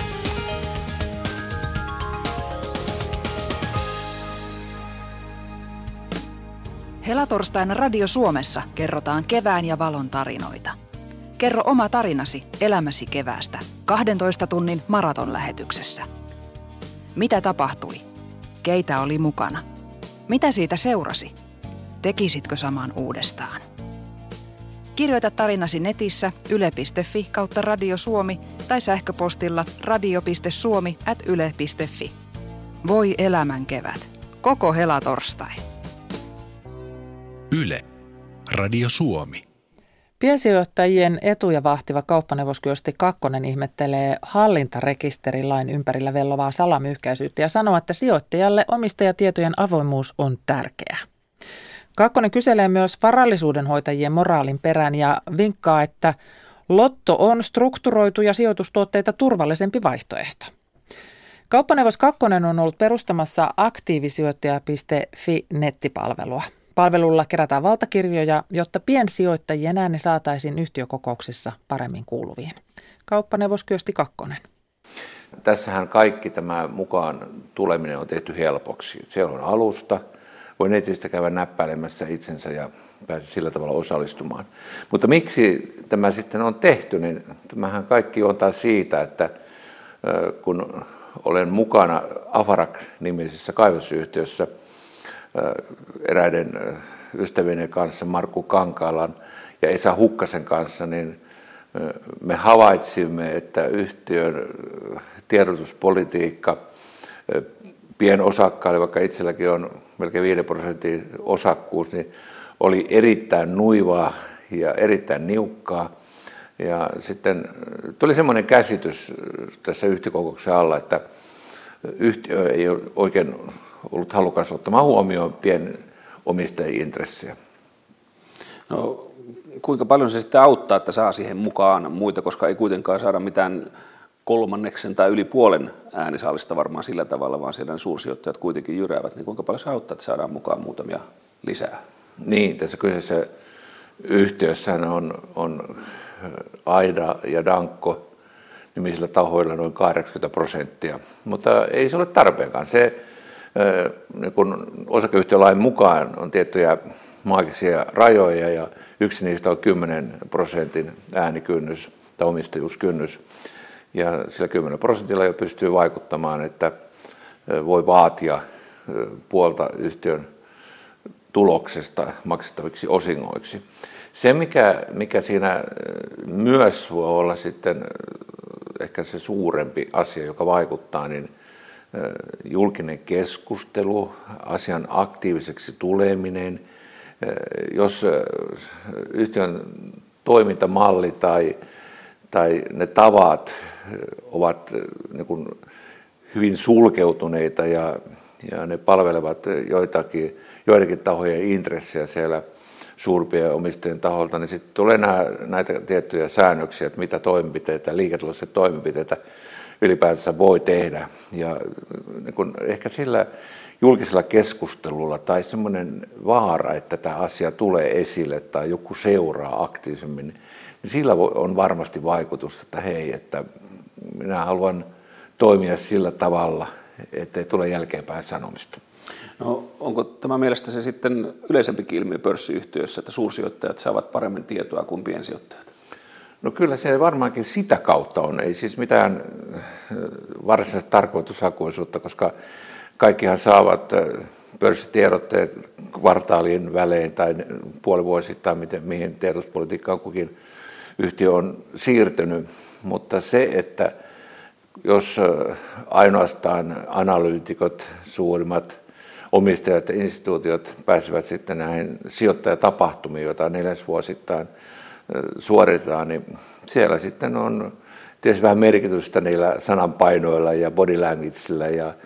Helatorstaina Radio Suomessa kerrotaan kevään ja valon tarinoita. Kerro oma tarinasi elämäsi keväästä 12 tunnin maratonlähetyksessä. Mitä tapahtui? Keitä oli mukana? Mitä siitä seurasi? Tekisitkö saman uudestaan? Kirjoita tarinasi netissä yle.fi/Radio Suomi tai sähköpostilla radio.suomi@yle.fi. Voi elämän kevät. Koko helatorstai. Yle. Radio Suomi. Piensijoittajien etuja vahtiva kauppaneuvoskyösti Kakkonen ihmettelee hallintarekisterilain ympärillä vellovaa salamyhkäisyyttä ja sanoo, että sijoittajalle omistajatietojen avoimuus on tärkeää. Kakkonen kyselee myös varallisuudenhoitajien moraalin perään ja vinkkaa, että lotto on strukturoituja sijoitustuotteita turvallisempi vaihtoehto. Kauppaneuvos Kakkonen on ollut perustamassa aktiivisijoittaja.fi-nettipalvelua. Palvelulla kerätään valtakirjoja, jotta piensijoittajien ääni saataisiin yhtiökokouksissa paremmin kuuluviin. Kauppaneuvos Kyösti Kakkonen. Tässähän kaikki tämä mukaan tuleminen on tehty helpoksi. Siellä on alusta, voi netistä käydä näppäilemässä itsensä ja pääse sillä tavalla osallistumaan. Mutta miksi tämä sitten on tehty, niin tämähän kaikki on taas siitä, että kun olen mukana Afarak-nimisessä kaivosyhtiössä eräiden ystävien kanssa, Markku Kankaalan ja Esa Hukkasen kanssa, niin me havaitsimme, että yhtiön tiedotuspolitiikka pienosakkaille, vaikka itselläkin on melkein 5% osakkuus, niin oli erittäin nuivaa ja erittäin niukkaa. Ja sitten tuli semmoinen käsitys tässä yhtiökokouksen alla, että yhtiö ei ole oikein ollut halukas ottamaan huomioon pienomistajien intressejä. No, kuinka paljon se sitten auttaa, että saa siihen mukaan muita, koska ei kuitenkaan saada mitään kolmanneksen tai yli puolen äänisaalista varmaan sillä tavalla, vaan siellä ne suursijoittajat kuitenkin jyräävät, niin kuinka paljon se auttaa, että saadaan mukaan muutamia lisää? Niin, tässä kyseisessä yhtiössähän on Aida ja Dankko nimisillä tahoilla noin 80%, mutta ei se ole tarpeenkaan. Se, kun osakeyhtiölain mukaan on tiettyjä maagisia rajoja ja yksi niistä on 10% äänikynnys tai omistajuuskynnys. Ja sillä 10% jo pystyy vaikuttamaan, että voi vaatia puolta yhtiön tuloksesta maksettaviksi osingoiksi. Se, mikä siinä myös voi olla sitten ehkä se suurempi asia, joka vaikuttaa, niin julkinen keskustelu, asian aktiiviseksi tuleminen, jos yhtiön toimintamalli tai ne tavat ovat niin kuin hyvin sulkeutuneita ja ne palvelevat joidenkin tahojen intressejä siellä suurempien omistajien taholta, niin sitten tulee näitä tiettyjä säännöksiä, että mitä toimenpiteitä, liiketaloudellisia toimenpiteitä ylipäätänsä voi tehdä. Ja niin kun ehkä sillä julkisella keskustelulla tai semmoinen vaara, että tämä asia tulee esille tai joku seuraa aktiivisemmin, niin sillä on varmasti vaikutusta, että hei, että minä haluan toimia sillä tavalla, ettei tule jälkeenpäin sanomista. No, onko tämä mielestäsi sitten yleisempikin ilmiö pörssiyhtiöissä, että suursijoittajat saavat paremmin tietoa kuin piensijoittajat? No kyllä se varmaankin sitä kautta on, ei siis mitään varsinaista tarkoitushakuisuutta, koska kaikkihan saavat pörssitiedotteet kvartaalien välein tai puolivuosittain, mihin tiedotuspolitiikkaan kukin yhtiö on siirtynyt, mutta se, että jos ainoastaan analyytikot, suurimmat omistajat ja instituutiot pääsevät sitten näihin sijoittajatapahtumiin, joita 4 vuosittain suoritetaan, niin siellä sitten on tietysti vähän merkitystä niillä sananpainoilla ja body languagella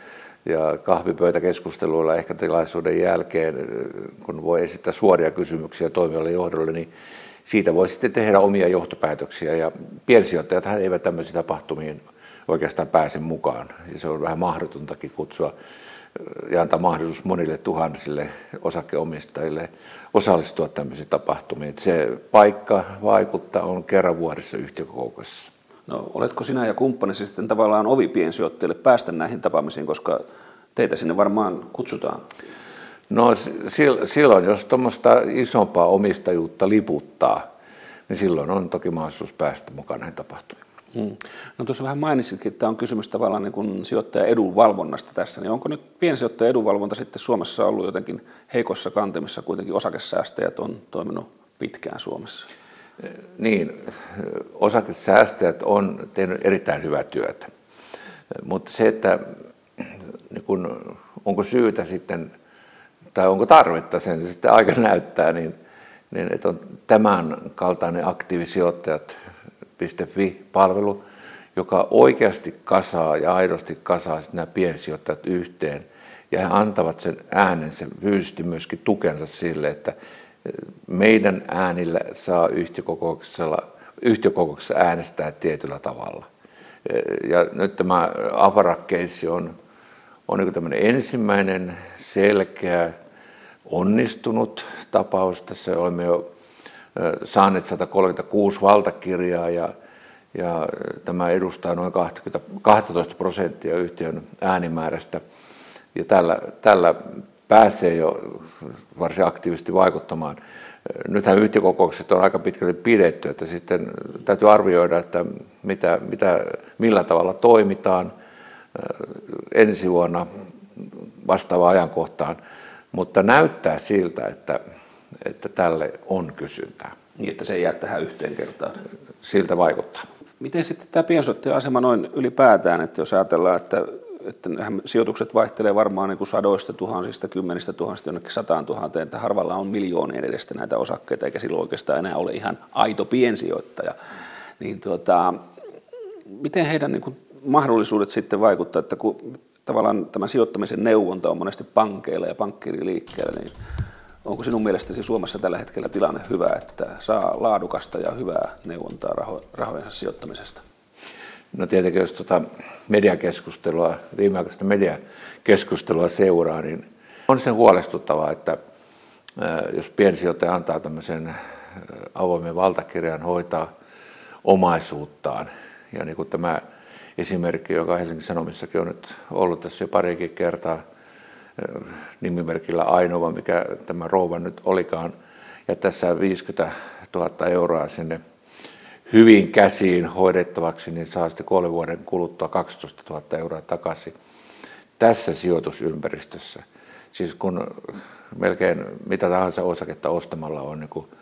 ja kahvipöytäkeskusteluilla ehkä tilaisuuden jälkeen, kun voi esittää suoria kysymyksiä toimijalle johdolle, niin siitä voi sitten tehdä omia johtopäätöksiä. Ja piensijoittajathan eivät tämmöisiin tapahtumiin oikeastaan pääse mukaan. Ja se on vähän mahdotontakin kutsua ja antaa mahdollisuus monille tuhansille osakkeenomistajille osallistua tämmöisiin tapahtumiin. Se paikka vaikuttaa on kerran vuodessa yhtiökokouksessa. No, oletko sinä ja kumppanisi sitten tavallaan ovi piensijoittajille päästä näihin tapaamisiin, koska teitä sinne varmaan kutsutaan? No silloin, jos tuommoista isompaa omistajuutta liputtaa, niin silloin on toki mahdollisuus päästä mukaan näihin tapahtumiin. No tuossa vähän mainitsitkin, että on kysymys tavallaan niin kuin sijoittajan edunvalvonnasta tässä, niin onko nyt piensijoittajan edunvalvonta sitten Suomessa ollut jotenkin heikossa kantimissa, kuitenkin osakesäästäjät on toiminut pitkään Suomessa? Niin, osakesäästäjät on tehnyt erittäin hyvää työtä, mutta se, että niin kun, onko syytä sitten, tai onko tarvetta sen sitten aika näyttää, niin että on tämän kaltainen aktiivisijoittajat.fi-palvelu, joka oikeasti kasaa ja aidosti kasaa nämä piensijoittajat yhteen, ja he antavat sen äänensä fyysisesti myöskin tukensa sille, että meidän äänillä saa yhtiökokouksessa äänestää tietyllä tavalla. Ja nyt tämä Avarak-keissi on niin tämmöinen ensimmäinen selkeä onnistunut tapaus. Tässä olemme jo saaneet 136 valtakirjaa ja tämä edustaa noin 12% yhtiön äänimäärästä. Ja tällä pääsee jo varsin aktiivisesti vaikuttamaan. Nythän yhtiökokoukset on aika pitkälti pidetty, että sitten täytyy arvioida, että millä tavalla toimitaan ensi vuonna vastaavaan ajankohtaan, mutta näyttää siltä, että tälle on kysyntää. Niin, että se ei jää tähän yhteen kertaan. Siltä vaikuttaa. Miten sitten tämä piensijoittajan asema noin ylipäätään, että jos ajatellaan, että sijoitukset vaihtelee varmaan niin kuin sadoista tuhansista, 10 000 jonnekin 100 000, että harvalla on miljoonien edestä näitä osakkeita, eikä silloin oikeastaan enää ole ihan aito piensijoittaja. Niin miten heidän niin kuin mahdollisuudet sitten vaikuttaa, että kun tavallaan tämä sijoittamisen neuvonta on monesti pankeilla ja pankkiriliikkeellä, niin onko sinun mielestäsi Suomessa tällä hetkellä tilanne hyvä, että saa laadukasta ja hyvää neuvontaa rahojensa sijoittamisesta? No tietenkin, jos mediakeskustelua, viimeaikaista mediakeskustelua seuraa, niin on se huolestuttavaa, että jos piensijoittaja antaa tämmöisen avoimen valtakirjan hoitaa omaisuuttaan, ja niin kuin tämä esimerkki, joka Helsingin Sanomissakin on nyt ollut tässä jo parikin kertaa nimimerkillä Ainova, mikä tämä rouva nyt olikaan, ja tässä 50 000 euroa sinne hyvin käsiin hoidettavaksi, niin saa sitten 3 vuoden kuluttua 12 000 euroa takaisin. Tässä sijoitusympäristössä Siis kun melkein mitä tahansa osaketta ostamalla on niin kuin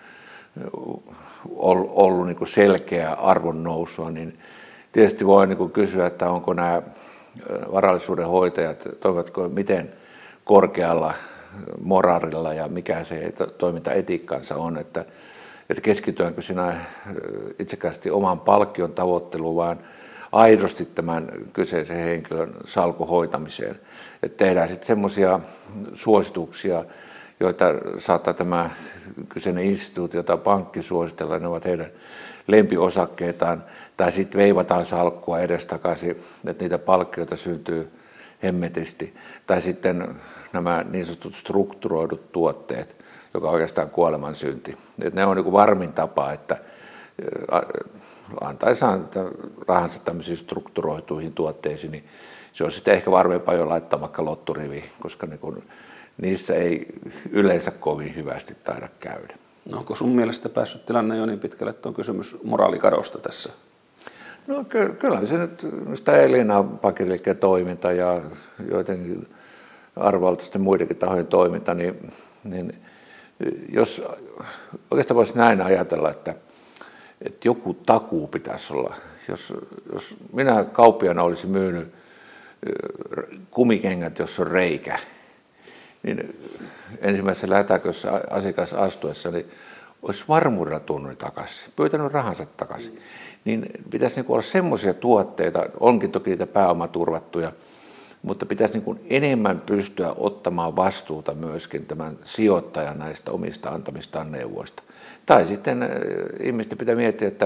ollut niin kuin selkeää arvon nousua, niin tietysti voi niin kuin kysyä, että onko nämä varallisuuden hoitajat, toimivatko miten korkealla moraalilla ja mikä se toimintaetiikkansa on, että keskityäänkö siinä itsekästi oman palkkion tavoitteluun, vaan aidosti tämän kyseisen henkilön salkun hoitamiseen. Että tehdään sitten semmoisia suosituksia, joita saattaa tämä kyseinen instituutio tai pankki suositella, ne ovat heidän lempiosakkeitaan, tai sitten veivataan salkkua edestakaisin, että niitä palkkioita syntyy hemmetisti, tai sitten nämä niin sanotut strukturoidut tuotteet, joka on oikeastaan kuolemansynti. Että ne on niin kuin varmin tapa, että antaessaan rahansa tämmöisiin strukturoituihin tuotteisiin, niin se on sitten ehkä varmempaa jo laittaa vaikka lotturiviin, koska niin kuin niissä ei yleensä kovin hyvästi taida käydä. No, onko sun mielestä päässyt tilanne jo niin pitkälle, että on kysymys moraalikadosta tässä? No kyllä se nyt sitä Elina pankiliikkeen toiminta ja joidenkin arvovaltaisten muidenkin tahojen toiminta, niin jos oikeastaan voisi näin ajatella, että joku takuu pitäisi olla. Jos minä kauppiaana olisin myynyt kumikengät, jos on reikä, niin ensimmäisessä lätäkössä asiakas astuessa niin olisi varmuudella tunnut takaisin, pyytänyt rahansa takaisin. Niin pitäisi niin kuin olla semmoisia tuotteita, onkin toki niitä pääomaturvattuja, mutta pitäisi niin kuin enemmän pystyä ottamaan vastuuta myöskin tämän sijoittajan näistä omista antamistaan neuvoista. Tai sitten ihmisten pitää miettiä, että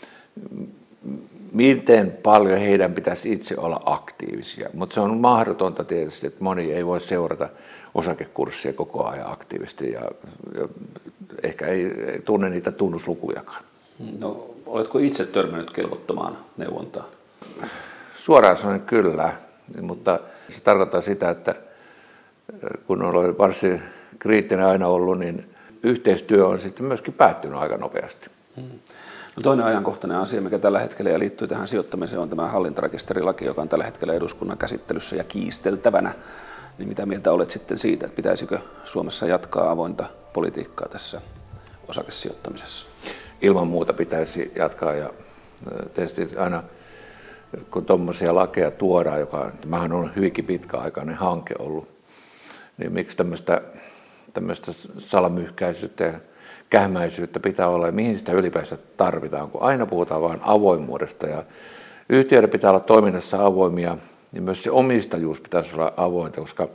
miten paljon heidän pitäisi itse olla aktiivisia. Mutta se on mahdotonta tietysti, että moni ei voi seurata osakekurssia koko ajan aktiivisesti ja ehkä ei tunne niitä tunnuslukujakaan. No, oletko itse törmännyt kelvottomaan neuvontaan? Suoraan sanoen kyllä, mutta se tarkoittaa sitä, että kun olen varsin kriittinen aina ollut, niin yhteistyö on sitten myöskin päättynyt aika nopeasti. No, toinen ajankohtainen asia, mikä tällä hetkellä ja liittyy tähän sijoittamiseen, on tämä hallintarekisterilaki, joka on tällä hetkellä eduskunnan käsittelyssä ja kiisteltävänä. Niin mitä mieltä olet sitten siitä, että pitäisikö Suomessa jatkaa avointa politiikkaa tässä osakesijoittamisessa? Ilman muuta pitäisi jatkaa ja tietysti aina kun tuommoisia lakeja tuodaan, tämähän on hyvinkin pitkäaikainen hanke ollut, niin miksi tämmöistä salamyhkäisyyttä ja kähmäisyyttä pitää olla ja mihin sitä ylipäänsä tarvitaan, kun aina puhutaan vain avoimuudesta ja yhtiöiden pitää olla toiminnassa avoimia ja myös se omistajuus pitäisi olla avointa, koska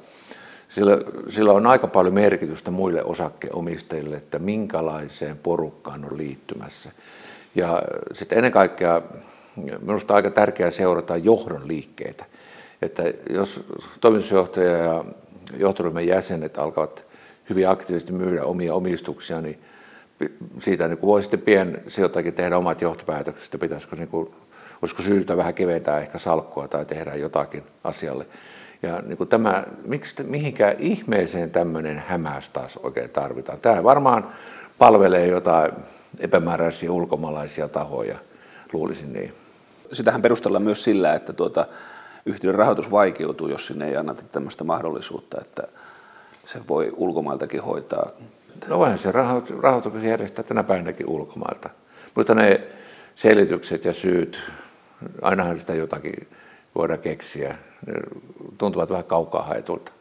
sillä on aika paljon merkitystä muille osakkeenomistajille, että minkälaiseen porukkaan on liittymässä. Ja sitten ennen kaikkea minusta on aika tärkeää seurata johdon liikkeitä, että jos toimitusjohtaja ja johtoryhmän jäsenet alkavat hyvin aktiivisesti myydä omia omistuksia, niin siitä niin voi sitten piensijoittajakin tehdä omat johtopäätökset, pitäisikö olisiko syytä vähän keventää ehkä salkkua tai tehdä jotakin asialle. Ja niin kuin mihinkään ihmeeseen tämmöinen hämäys taas oikein tarvitaan. Tämä varmaan palvelee jotain epämääräisiä ulkomaalaisia tahoja, luulisin niin. Sitähän perustellaan myös sillä, että yhtiön rahoitus vaikeutuu, jos sinne ei anneta tämmöistä mahdollisuutta, että se voi ulkomailtakin hoitaa. No voihan se rahoituksen järjestää tänä päivänäkin ulkomailta. Mutta ne selitykset ja syyt, ainahan sitä jotakin voidaan keksiä, ne tuntuvat vähän kaukaa haetulta.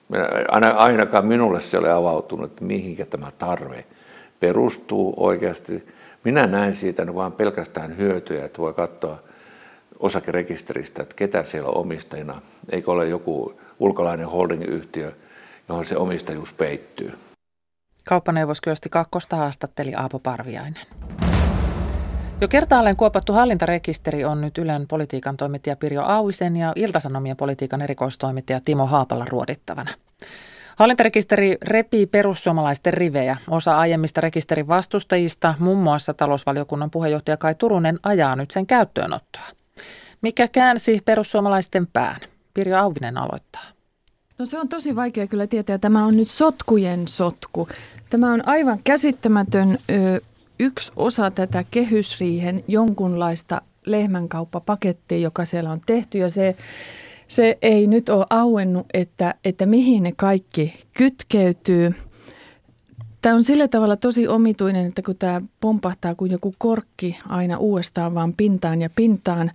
Ainakaan minulle se ei ole avautunut, että mihinkä tämä tarve perustuu oikeasti. Minä näen siitä vaan pelkästään hyötyjä, että voi katsoa osakerekisteristä, että ketä siellä on omistajina, eikö ole joku ulkolainen holding-yhtiö, johon se omistajuus peittyy. Kauppaneuvos Kyösti Kakkosta haastatteli Aapo Parviainen. Jo kertaalleen kuopattu hallintarekisteri on nyt Ylen politiikan toimittaja Pirjo Auvisen ja Ilta-Sanomien politiikan erikoistoimittaja Timo Haapala ruodittavana. Hallintarekisteri repii perussuomalaisten rivejä. Osa aiemmista rekisterin vastustajista, muun muassa talousvaliokunnan puheenjohtaja Kai Turunen, ajaa nyt sen käyttöönottoa. Mikä käänsi perussuomalaisten pään? Pirjo Auvinen aloittaa. No se on tosi vaikea kyllä tietää. Tämä on nyt sotkujen sotku. Tämä on aivan käsittämätön yksi osa tätä kehysriihen jonkunlaista lehmänkauppapakettia, joka siellä on tehty. Ja se ei nyt ole auennut, että mihin ne kaikki kytkeytyy. Tämä on sillä tavalla tosi omituinen, että kun tämä pompahtaa kuin joku korkki aina uudestaan vaan pintaan ja pintaan.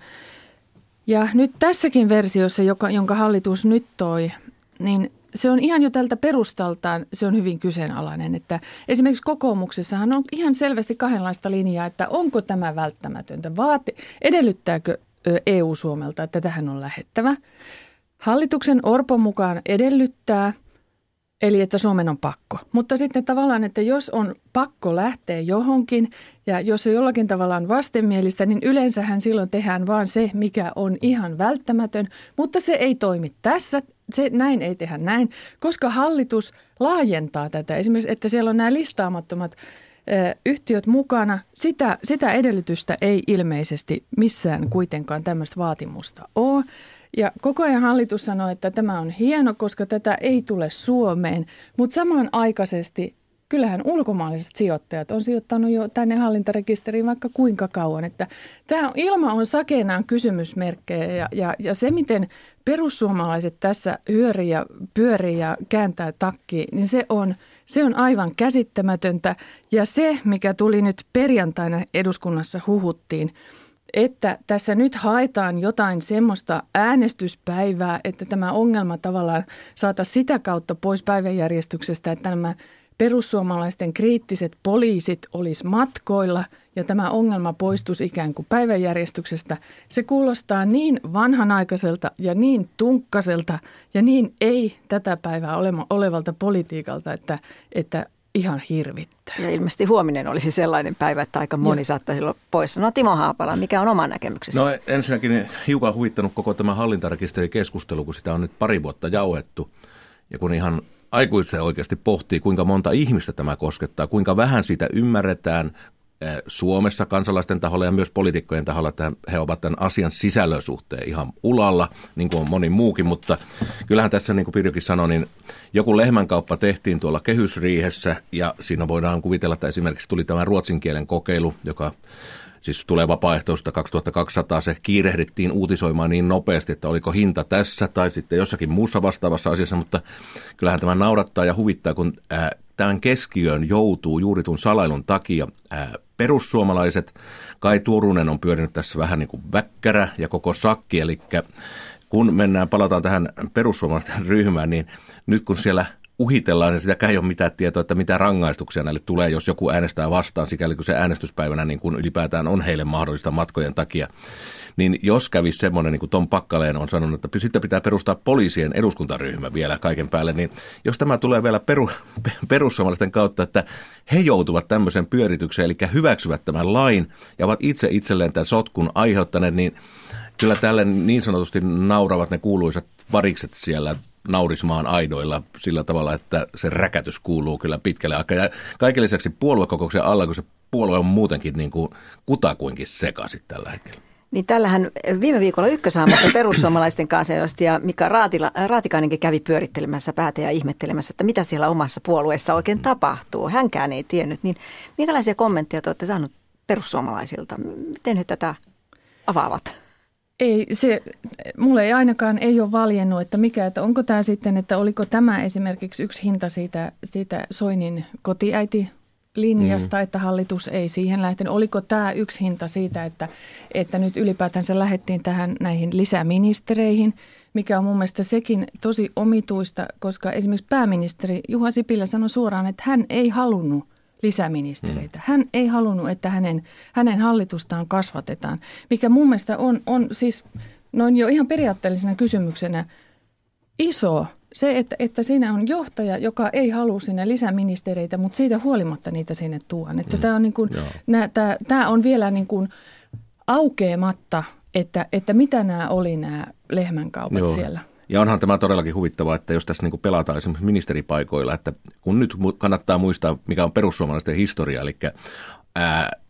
Ja nyt tässäkin versiossa, jonka hallitus nyt toi, niin se on ihan jo tältä perustaltaan, se on hyvin kyseenalainen. Että esimerkiksi kokoomuksessahan on ihan selvästi kahdenlaista linjaa, että onko tämä välttämätöntä, edellyttääkö EU Suomelta, että tähän on lähettävä. Hallituksen Orpon mukaan edellyttää, eli että Suomen on pakko. Mutta sitten tavallaan, että jos on pakko lähteä johonkin ja jos se jollakin tavalla on vastenmielistä, niin yleensähän silloin tehdään vaan se, mikä on ihan välttämätön, mutta se ei toimi tässä. Näin ei tehdä näin, koska hallitus laajentaa tätä. Esimerkiksi, että siellä on nämä listaamattomat yhtiöt mukana. Sitä edellytystä ei ilmeisesti missään kuitenkaan tämmöistä vaatimusta ole. Ja koko ajan hallitus sanoo, että tämä on hieno, koska tätä ei tule Suomeen, mutta samanaikaisesti kyllähän ulkomaalaiset sijoittajat on sijoittanut jo tänne hallintarekisteriin vaikka kuinka kauan. Että tämä ilma on sakeenaan kysymysmerkkejä ja se, miten perussuomalaiset tässä hyörii ja pyörii ja kääntää takki, niin se on aivan käsittämätöntä. Ja se, mikä tuli nyt perjantaina eduskunnassa huhuttiin, että tässä nyt haetaan jotain semmoista äänestyspäivää, että tämä ongelma tavallaan saataisiin sitä kautta pois päiväjärjestyksestä, että nämä perussuomalaisten kriittiset poliisit olisi matkoilla ja tämä ongelma poistuisi ikään kuin päiväjärjestyksestä. Se kuulostaa niin vanhanaikaiselta ja niin tunkkaselta ja niin ei tätä päivää olevalta politiikalta, että ihan hirvittää. Ja ilmeisesti huominen olisi sellainen päivä, että aika moni saattaisi olla poissa. No Timo Haapala, mikä on oma näkemyksesi? No ensinnäkin hiukan huvittanut koko tämä hallintarekisterikeskustelu, kun sitä on nyt pari vuotta jauhettu ja kun ihan aikuisesti oikeasti pohtii, kuinka monta ihmistä tämä koskettaa, kuinka vähän siitä ymmärretään Suomessa kansalaisten taholla ja myös poliitikkojen taholla, että he ovat tämän asian sisällön suhteen ihan ulalla, niin kuin moni muukin, mutta kyllähän tässä, niin kuin Pirjokin sanoi, niin joku lehmänkauppa tehtiin tuolla kehysriihessä ja siinä voidaan kuvitella, että esimerkiksi tuli tämä ruotsin kielen kokeilu, joka siis tulee vapaaehtoista 2200, se kiirehdittiin uutisoimaan niin nopeasti, että oliko hinta tässä tai sitten jossakin muussa vastaavassa asiassa, mutta kyllähän tämä naurattaa ja huvittaa, kun tämän keskiöön joutuu juuri tuon salailun takia perussuomalaiset. Kai Turunen on pyörinyt tässä vähän niin kuin väkkärä ja koko sakki, eli kun palataan tähän perussuomalaisten ryhmään, niin nyt kun siellä uhitellaan, niin sitäkään ei ole mitään tietoa, että mitä rangaistuksia näille tulee, jos joku äänestää vastaan, sikäli kun se äänestyspäivänä niin kun ylipäätään on heille mahdollista matkojen takia. Niin jos kävisi semmoinen, niin kuin Tom Packalén on sanonut, että sitten pitää perustaa poliisien eduskuntaryhmä vielä kaiken päälle, niin jos tämä tulee vielä perussuomalaisten kautta, että he joutuvat tämmöisen pyöritykseen, eli hyväksyvät tämän lain ja ovat itse itselleen tämän sotkun aiheuttaneet, niin kyllä tälle niin sanotusti nauravat ne kuuluisat varikset siellä naurismaan aidoilla sillä tavalla, että se räkätys kuuluu kyllä pitkälle aikaa. Ja kaiken lisäksi puoluekokouksen alla, kun se puolue on muutenkin niin kuin kutakuinkin sekaisin tällä hetkellä. Niin tällähän viime viikolla Ykkösaamassa perussuomalaisten kansanedustaja Mika Raatikainenkin kävi pyörittelemässä päätä ja ihmettelemässä, että mitä siellä omassa puolueessa oikein tapahtuu. Hänkään ei tiennyt. Niin minkälaisia kommentteja te olette saaneet perussuomalaisilta? Miten he tätä avaavat? Mulle ei ainakaan ole valjennut, että onko tämä sitten, että oliko tämä esimerkiksi yksi hinta siitä Soinin kotiäiti-linjasta, että hallitus ei siihen lähtenyt. Oliko tämä yksi hinta siitä, että nyt ylipäätänsä lähdettiin näihin lisäministereihin, mikä on mun mielestä sekin tosi omituista, koska esimerkiksi pääministeri Juha Sipilä sanoi suoraan, että hän ei halunnut lisäministereitä. Hän ei halunnut, että hänen hallitustaan kasvatetaan, mikä mun mielestä on siis noin jo ihan periaatteellisena kysymyksenä iso. Se, että siinä on johtaja, joka ei halua sinne lisäministereitä, mutta siitä huolimatta niitä sinne tuon. Että tämä on vielä niin kuin aukeamatta, että mitä nämä oli nämä lehmänkaupat siellä. Ja onhan tämä todellakin huvittavaa, että jos tässä niin kuin pelataan esimerkiksi ministeripaikoilla, että kun nyt kannattaa muistaa, mikä on perussuomalaisten historia, eli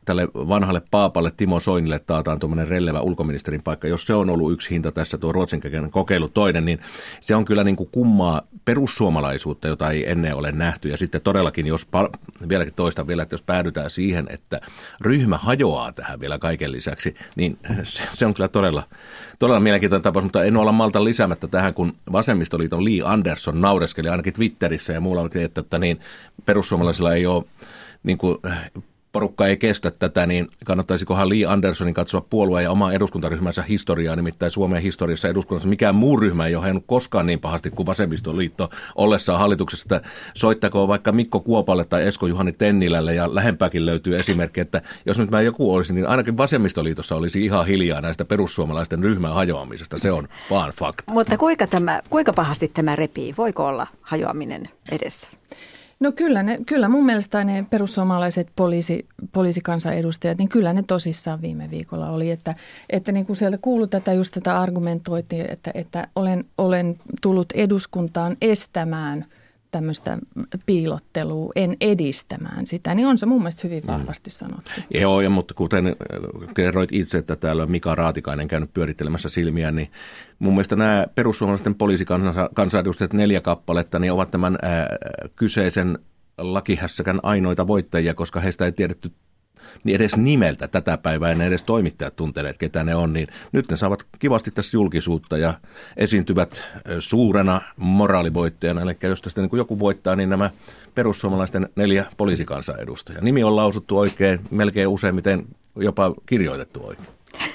tälle vanhalle paapalle Timo Soinille taataan tuommoinen rellevä ulkoministerin paikka. Jos se on ollut yksi hinta tässä, tuo Ruotsin kokeilu toinen, niin se on kyllä niin kuin kummaa perussuomalaisuutta, jota ei ennen ole nähty. Ja sitten todellakin, jos vieläkin toistan vielä, että jos päädytään siihen, että ryhmä hajoaa tähän vielä kaiken lisäksi, niin se on kyllä todella mielenkiintoinen tapaus, mutta en olla malta lisäämättä tähän, kun Vasemmistoliiton Li Andersson naureskeli ainakin Twitterissä ja muulla, että niin perussuomalaisilla ei ole, niin kuin porukka ei kestä tätä, niin kannattaisikohan Li Anderssonin katsoa puolueen ja omaa eduskuntaryhmänsä historiaa, nimittäin Suomen historiassa eduskunnassa mikään muu ryhmä ei ole hajonnut koskaan niin pahasti kuin Vasemmistoliitto ollessaan hallituksessa, että soittakoon vaikka Mikko Kuopalle tai Esko-Juhani Tennilälle ja lähempääkin löytyy esimerkki, että jos nyt mä joku olisi, niin ainakin Vasemmistoliitossa olisi ihan hiljaa näistä perussuomalaisten ryhmän hajoamisesta, se on vaan fakta. Mutta kuinka pahasti tämä repii? Voiko olla hajoaminen edessä? No kyllä mun mielestä ne perussuomalaiset poliisikansanedustajat, niin kyllä ne tosissaan viime viikolla oli, että niin kuin sieltä kuului just tätä argumentoitiin, että olen tullut eduskuntaan estämään tämmöistä piilottelua, en edistämään sitä, niin on se mun mielestä hyvin vahvasti sanottu. Joo, mutta kuten kerroit itse, että täällä on Mika Raatikainen käynyt pyörittelemässä silmiä, niin mun mielestä nämä perussuomalaisten poliisikansanedustajat 4 kappaletta, niin ovat tämän kyseisen lakihässäkän ainoita voittajia, koska heistä ei tiedetty niin edes nimeltä tätä päivää, en edes toimittajat tunteneet, ketä ne on, niin nyt ne saavat kivasti tässä julkisuutta ja esiintyvät suurena moraalivoittajana. Eli jos tästä niin kuin joku voittaa, niin nämä perussuomalaisten 4 poliisikansanedustajaa. Nimi on lausuttu oikein, melkein useimmiten jopa kirjoitettu oikein.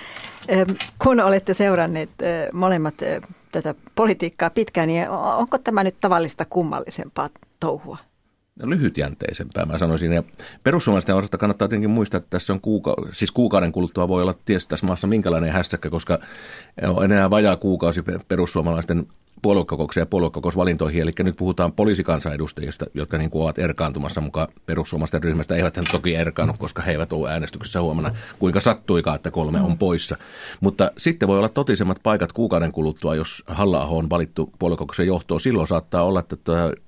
Kun olette seuranneet molemmat tätä politiikkaa pitkään, niin onko tämä nyt tavallista kummallisempaa touhua? Lyhytjänteisempää, mä sanoisin. Ja perussuomalaisten osalta kannattaa tietenkin muistaa, että tässä on kuukauden kuluttua voi olla ties tässä maassa minkälainen hässäkkä, koska on enää vajaa kuukausi perussuomalaisten puoluekokouksia ja puoluekokousvalintoihin. Eli nyt puhutaan poliisikansanedustajista, jotka niin kuin ovat erkaantumassa mukaan perussuomalaisten ryhmästä. Eivät he toki erkaannu, koska he eivät ole äänestyksessä huomenna, kuinka sattuikaan, että 3 on poissa. Mutta sitten voi olla totisemmat paikat kuukauden kuluttua, jos Halla-aho on valittu puoluekokouksen johtoon. Silloin saattaa olla, että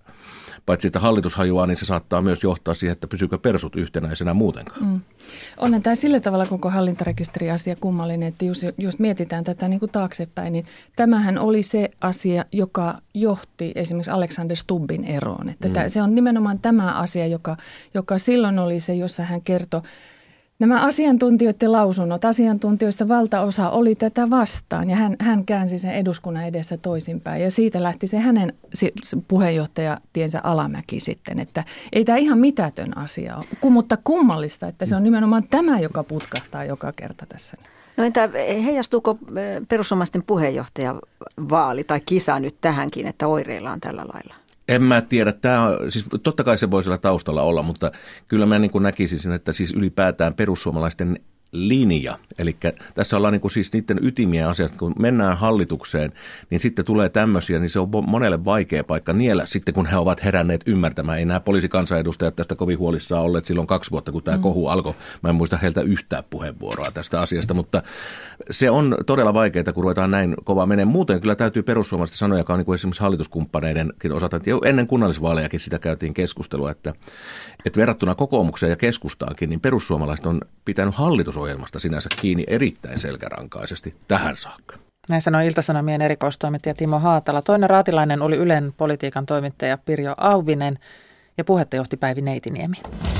paitsi että hallitus hajoaa, niin se saattaa myös johtaa siihen, että pysyykö persut yhtenäisenä muutenkaan. Onhan tämä sillä tavalla koko hallintarekisteriasia kummallinen, että jos mietitään tätä niin kuin taaksepäin, niin tämähän oli se asia, joka johti esimerkiksi Alexander Stubbin eroon. Että se on nimenomaan tämä asia, joka silloin oli se, jossa hän kertoi, nämä asiantuntijoiden lausunnot, asiantuntijoista valtaosa oli tätä vastaan ja hän käänsi sen eduskunnan edessä toisinpäin ja siitä lähti se hänen puheenjohtajatiensä alamäki sitten, että ei tämä ihan mitätön asia ole, mutta kummallista, että se on nimenomaan tämä, joka putkahtaa joka kerta tässä. No entä heijastuuko perussuomalaisten puheenjohtajavaali tai kisa nyt tähänkin, että oireillaan tällä lailla? En mä tiedä. Siis totta kai se voisi olla taustalla olla, mutta kyllä mä niin kuin näkisin, että siis ylipäätään perussuomalaisten linja. Eli tässä ollaan niin kuin siis niiden ytimien asiasta, kun mennään hallitukseen, niin sitten tulee tämmöisiä, niin se on monelle vaikea paikka niellä sitten, kun he ovat heränneet ymmärtämään. Ei nämä poliisikansanedustajat tästä kovin huolissaan olleet silloin 2 vuotta, kun tämä kohu alkoi. Mä en muista heiltä yhtään puheenvuoroa tästä asiasta, mutta se on todella vaikeaa, kun ruvetaan näin kovaa menemään. Muuten kyllä täytyy perussuomalaisten sanoa, joka on niin kuin esimerkiksi hallituskumppaneidenkin osalta, että ennen kunnallisvaalejakin sitä käytiin keskustelua, että verrattuna kokoomukseen ja keskustaankin, niin perussuomalaiset on pitänyt hallitusohjelmasta sinänsä kiinni erittäin selkärankaisesti tähän saakka. Näin sanoi Ilta-Sanomien erikoistoimittaja Timo Haatala. Toinen raatilainen oli Ylen politiikan toimittaja Pirjo Auvinen ja puhetta johti Päivi Neitiniemi.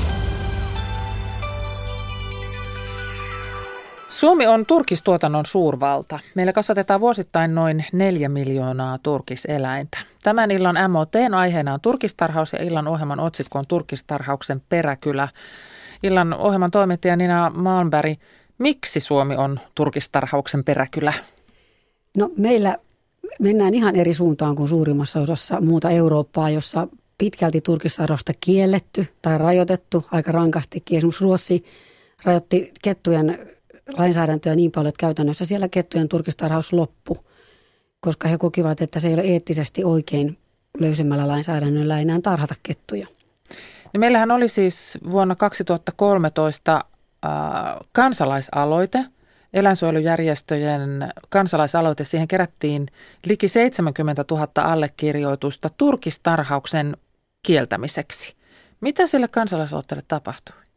Suomi on turkistuotannon suurvalta. Meillä kasvatetaan vuosittain noin 4 miljoonaa turkiseläintä. Tämän illan MOT:n aiheena on turkistarhaus ja illan ohjelman otsikko on Turkistarhauksen peräkylä. Illan ohjelman toimittaja Nina Malmberg, miksi Suomi on turkistarhauksen peräkylä? No meillä mennään ihan eri suuntaan kuin suurimmassa osassa muuta Eurooppaa, jossa pitkälti turkistarhausta kielletty tai rajoitettu aika rankastikin. Esimerkiksi Ruotsi rajoitti kettujen lainsäädäntöä niin paljon, että käytännössä siellä kettujen turkistarhaus loppui, koska he kokivat, että se ei ole eettisesti oikein löysemmällä lainsäädännöllä enää tarhata kettuja. No meillähän oli siis vuonna 2013 kansalaisaloite, eläinsuojelujärjestöjen kansalaisaloite. Siihen kerättiin liki 70 000 allekirjoitusta turkistarhauksen kieltämiseksi. Mitä sille kansalaisaloitteelle tapahtui?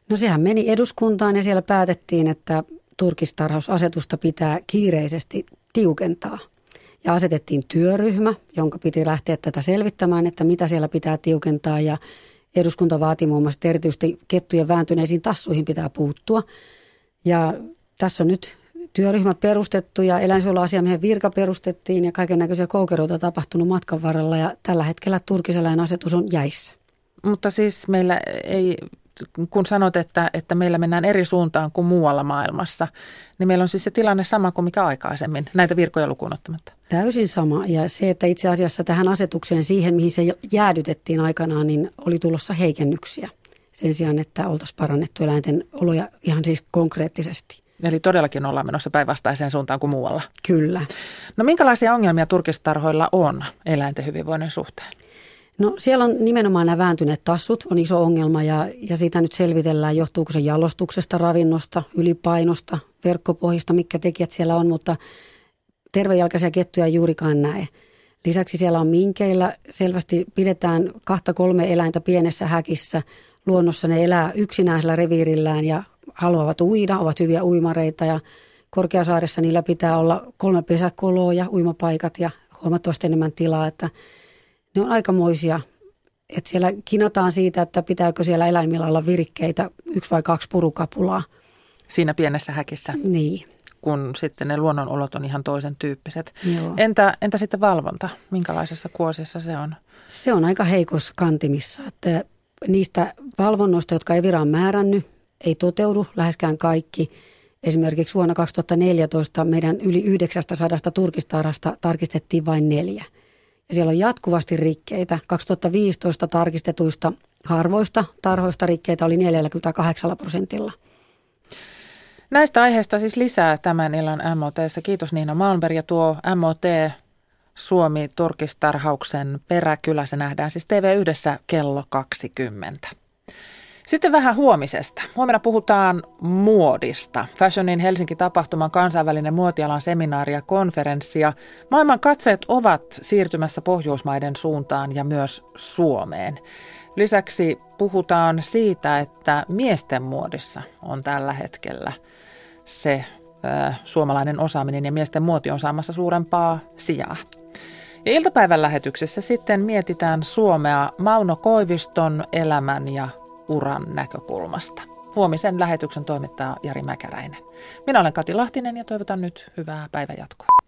No sehän meni eduskuntaan ja siellä päätettiin, että turkistarhausasetusta pitää kiireisesti tiukentaa. Ja asetettiin työryhmä, jonka piti lähteä tätä selvittämään, että mitä siellä pitää tiukentaa. Ja eduskunta vaati muun muassa, että erityisesti kettujen vääntyneisiin tassuihin pitää puuttua. Ja tässä on nyt työryhmä perustettu ja eläinsuojeluasiamiehen virka perustettiin ja kaikennäköisiä koukeroita tapahtunut matkan varrella. Ja tällä hetkellä turkiseläinasetus on jäissä. Mutta siis meillä ei, kun sanot, että meillä mennään eri suuntaan kuin muualla maailmassa, niin meillä on siis se tilanne sama kuin mikä aikaisemmin, näitä virkoja lukuun ottamatta. Täysin sama. Ja se, että itse asiassa tähän asetukseen siihen, mihin se jäädytettiin aikanaan, niin oli tulossa heikennyksiä. Sen sijaan, että oltaisiin parannettu eläinten oloja ihan siis konkreettisesti. Eli todellakin ollaan menossa päinvastaiseen suuntaan kuin muualla. Kyllä. No minkälaisia ongelmia turkistarhoilla on eläinten hyvinvoinnin suhteen? No siellä on nimenomaan nämä vääntyneet tassut, on iso ongelma ja siitä nyt selvitellään, johtuuko se jalostuksesta, ravinnosta, ylipainosta, verkkopohjista, mitkä tekijät siellä on, mutta tervejälkäisiä kettuja ei juurikaan näe. Lisäksi siellä on minkeillä, selvästi pidetään 2-3 eläintä pienessä häkissä. Luonnossa ne elää yksinäisellä reviirillään ja haluavat uida, ovat hyviä uimareita ja Korkeasaaressa niillä pitää olla 3 pesäkoloa ja uimapaikat ja huomattavasti enemmän tilaa, että ne on aikamoisia, että siellä kinataan siitä, että pitääkö siellä eläimillä olla virikkeitä 1 vai 2 purukapulaa. Siinä pienessä häkissä. Niin. Kun sitten ne luonnonolot on ihan toisen tyyppiset. Joo. Entä sitten valvonta? Minkälaisessa kuosissa se on? Se on aika heikossa kantimissa, että niistä valvonnoista, jotka Evira on määrännyt, ei toteudu läheskään kaikki. Esimerkiksi vuonna 2014 meidän yli 900 turkistarhasta tarkistettiin vain 4. Ja siellä on jatkuvasti rikkeitä. 2015 tarkistetuista harvoista tarhoista rikkeitä oli 48%. Näistä aiheista siis lisää tämän illan MOT:ssa. Kiitos Niina Malmberg ja tuo MOT Suomi turkistarhauksen peräkylä. Se nähdään siis TV1 kello 20. Sitten vähän huomisesta. Huomenna puhutaan muodista. Fashionin Helsinki-tapahtuman kansainvälinen muotialan seminaari ja konferenssi. Ja maailman katseet ovat siirtymässä Pohjoismaiden suuntaan ja myös Suomeen. Lisäksi puhutaan siitä, että miesten muodissa on tällä hetkellä se suomalainen osaaminen ja miesten muoti on saamassa suurempaa sijaa. Ja iltapäivän lähetyksessä sitten mietitään Suomea Mauno Koiviston elämän ja uran näkökulmasta. Huomisen lähetyksen toimittaa Jari Mäkäräinen. Minä olen Kati Lahtinen ja toivotan nyt hyvää päivänjatkoa.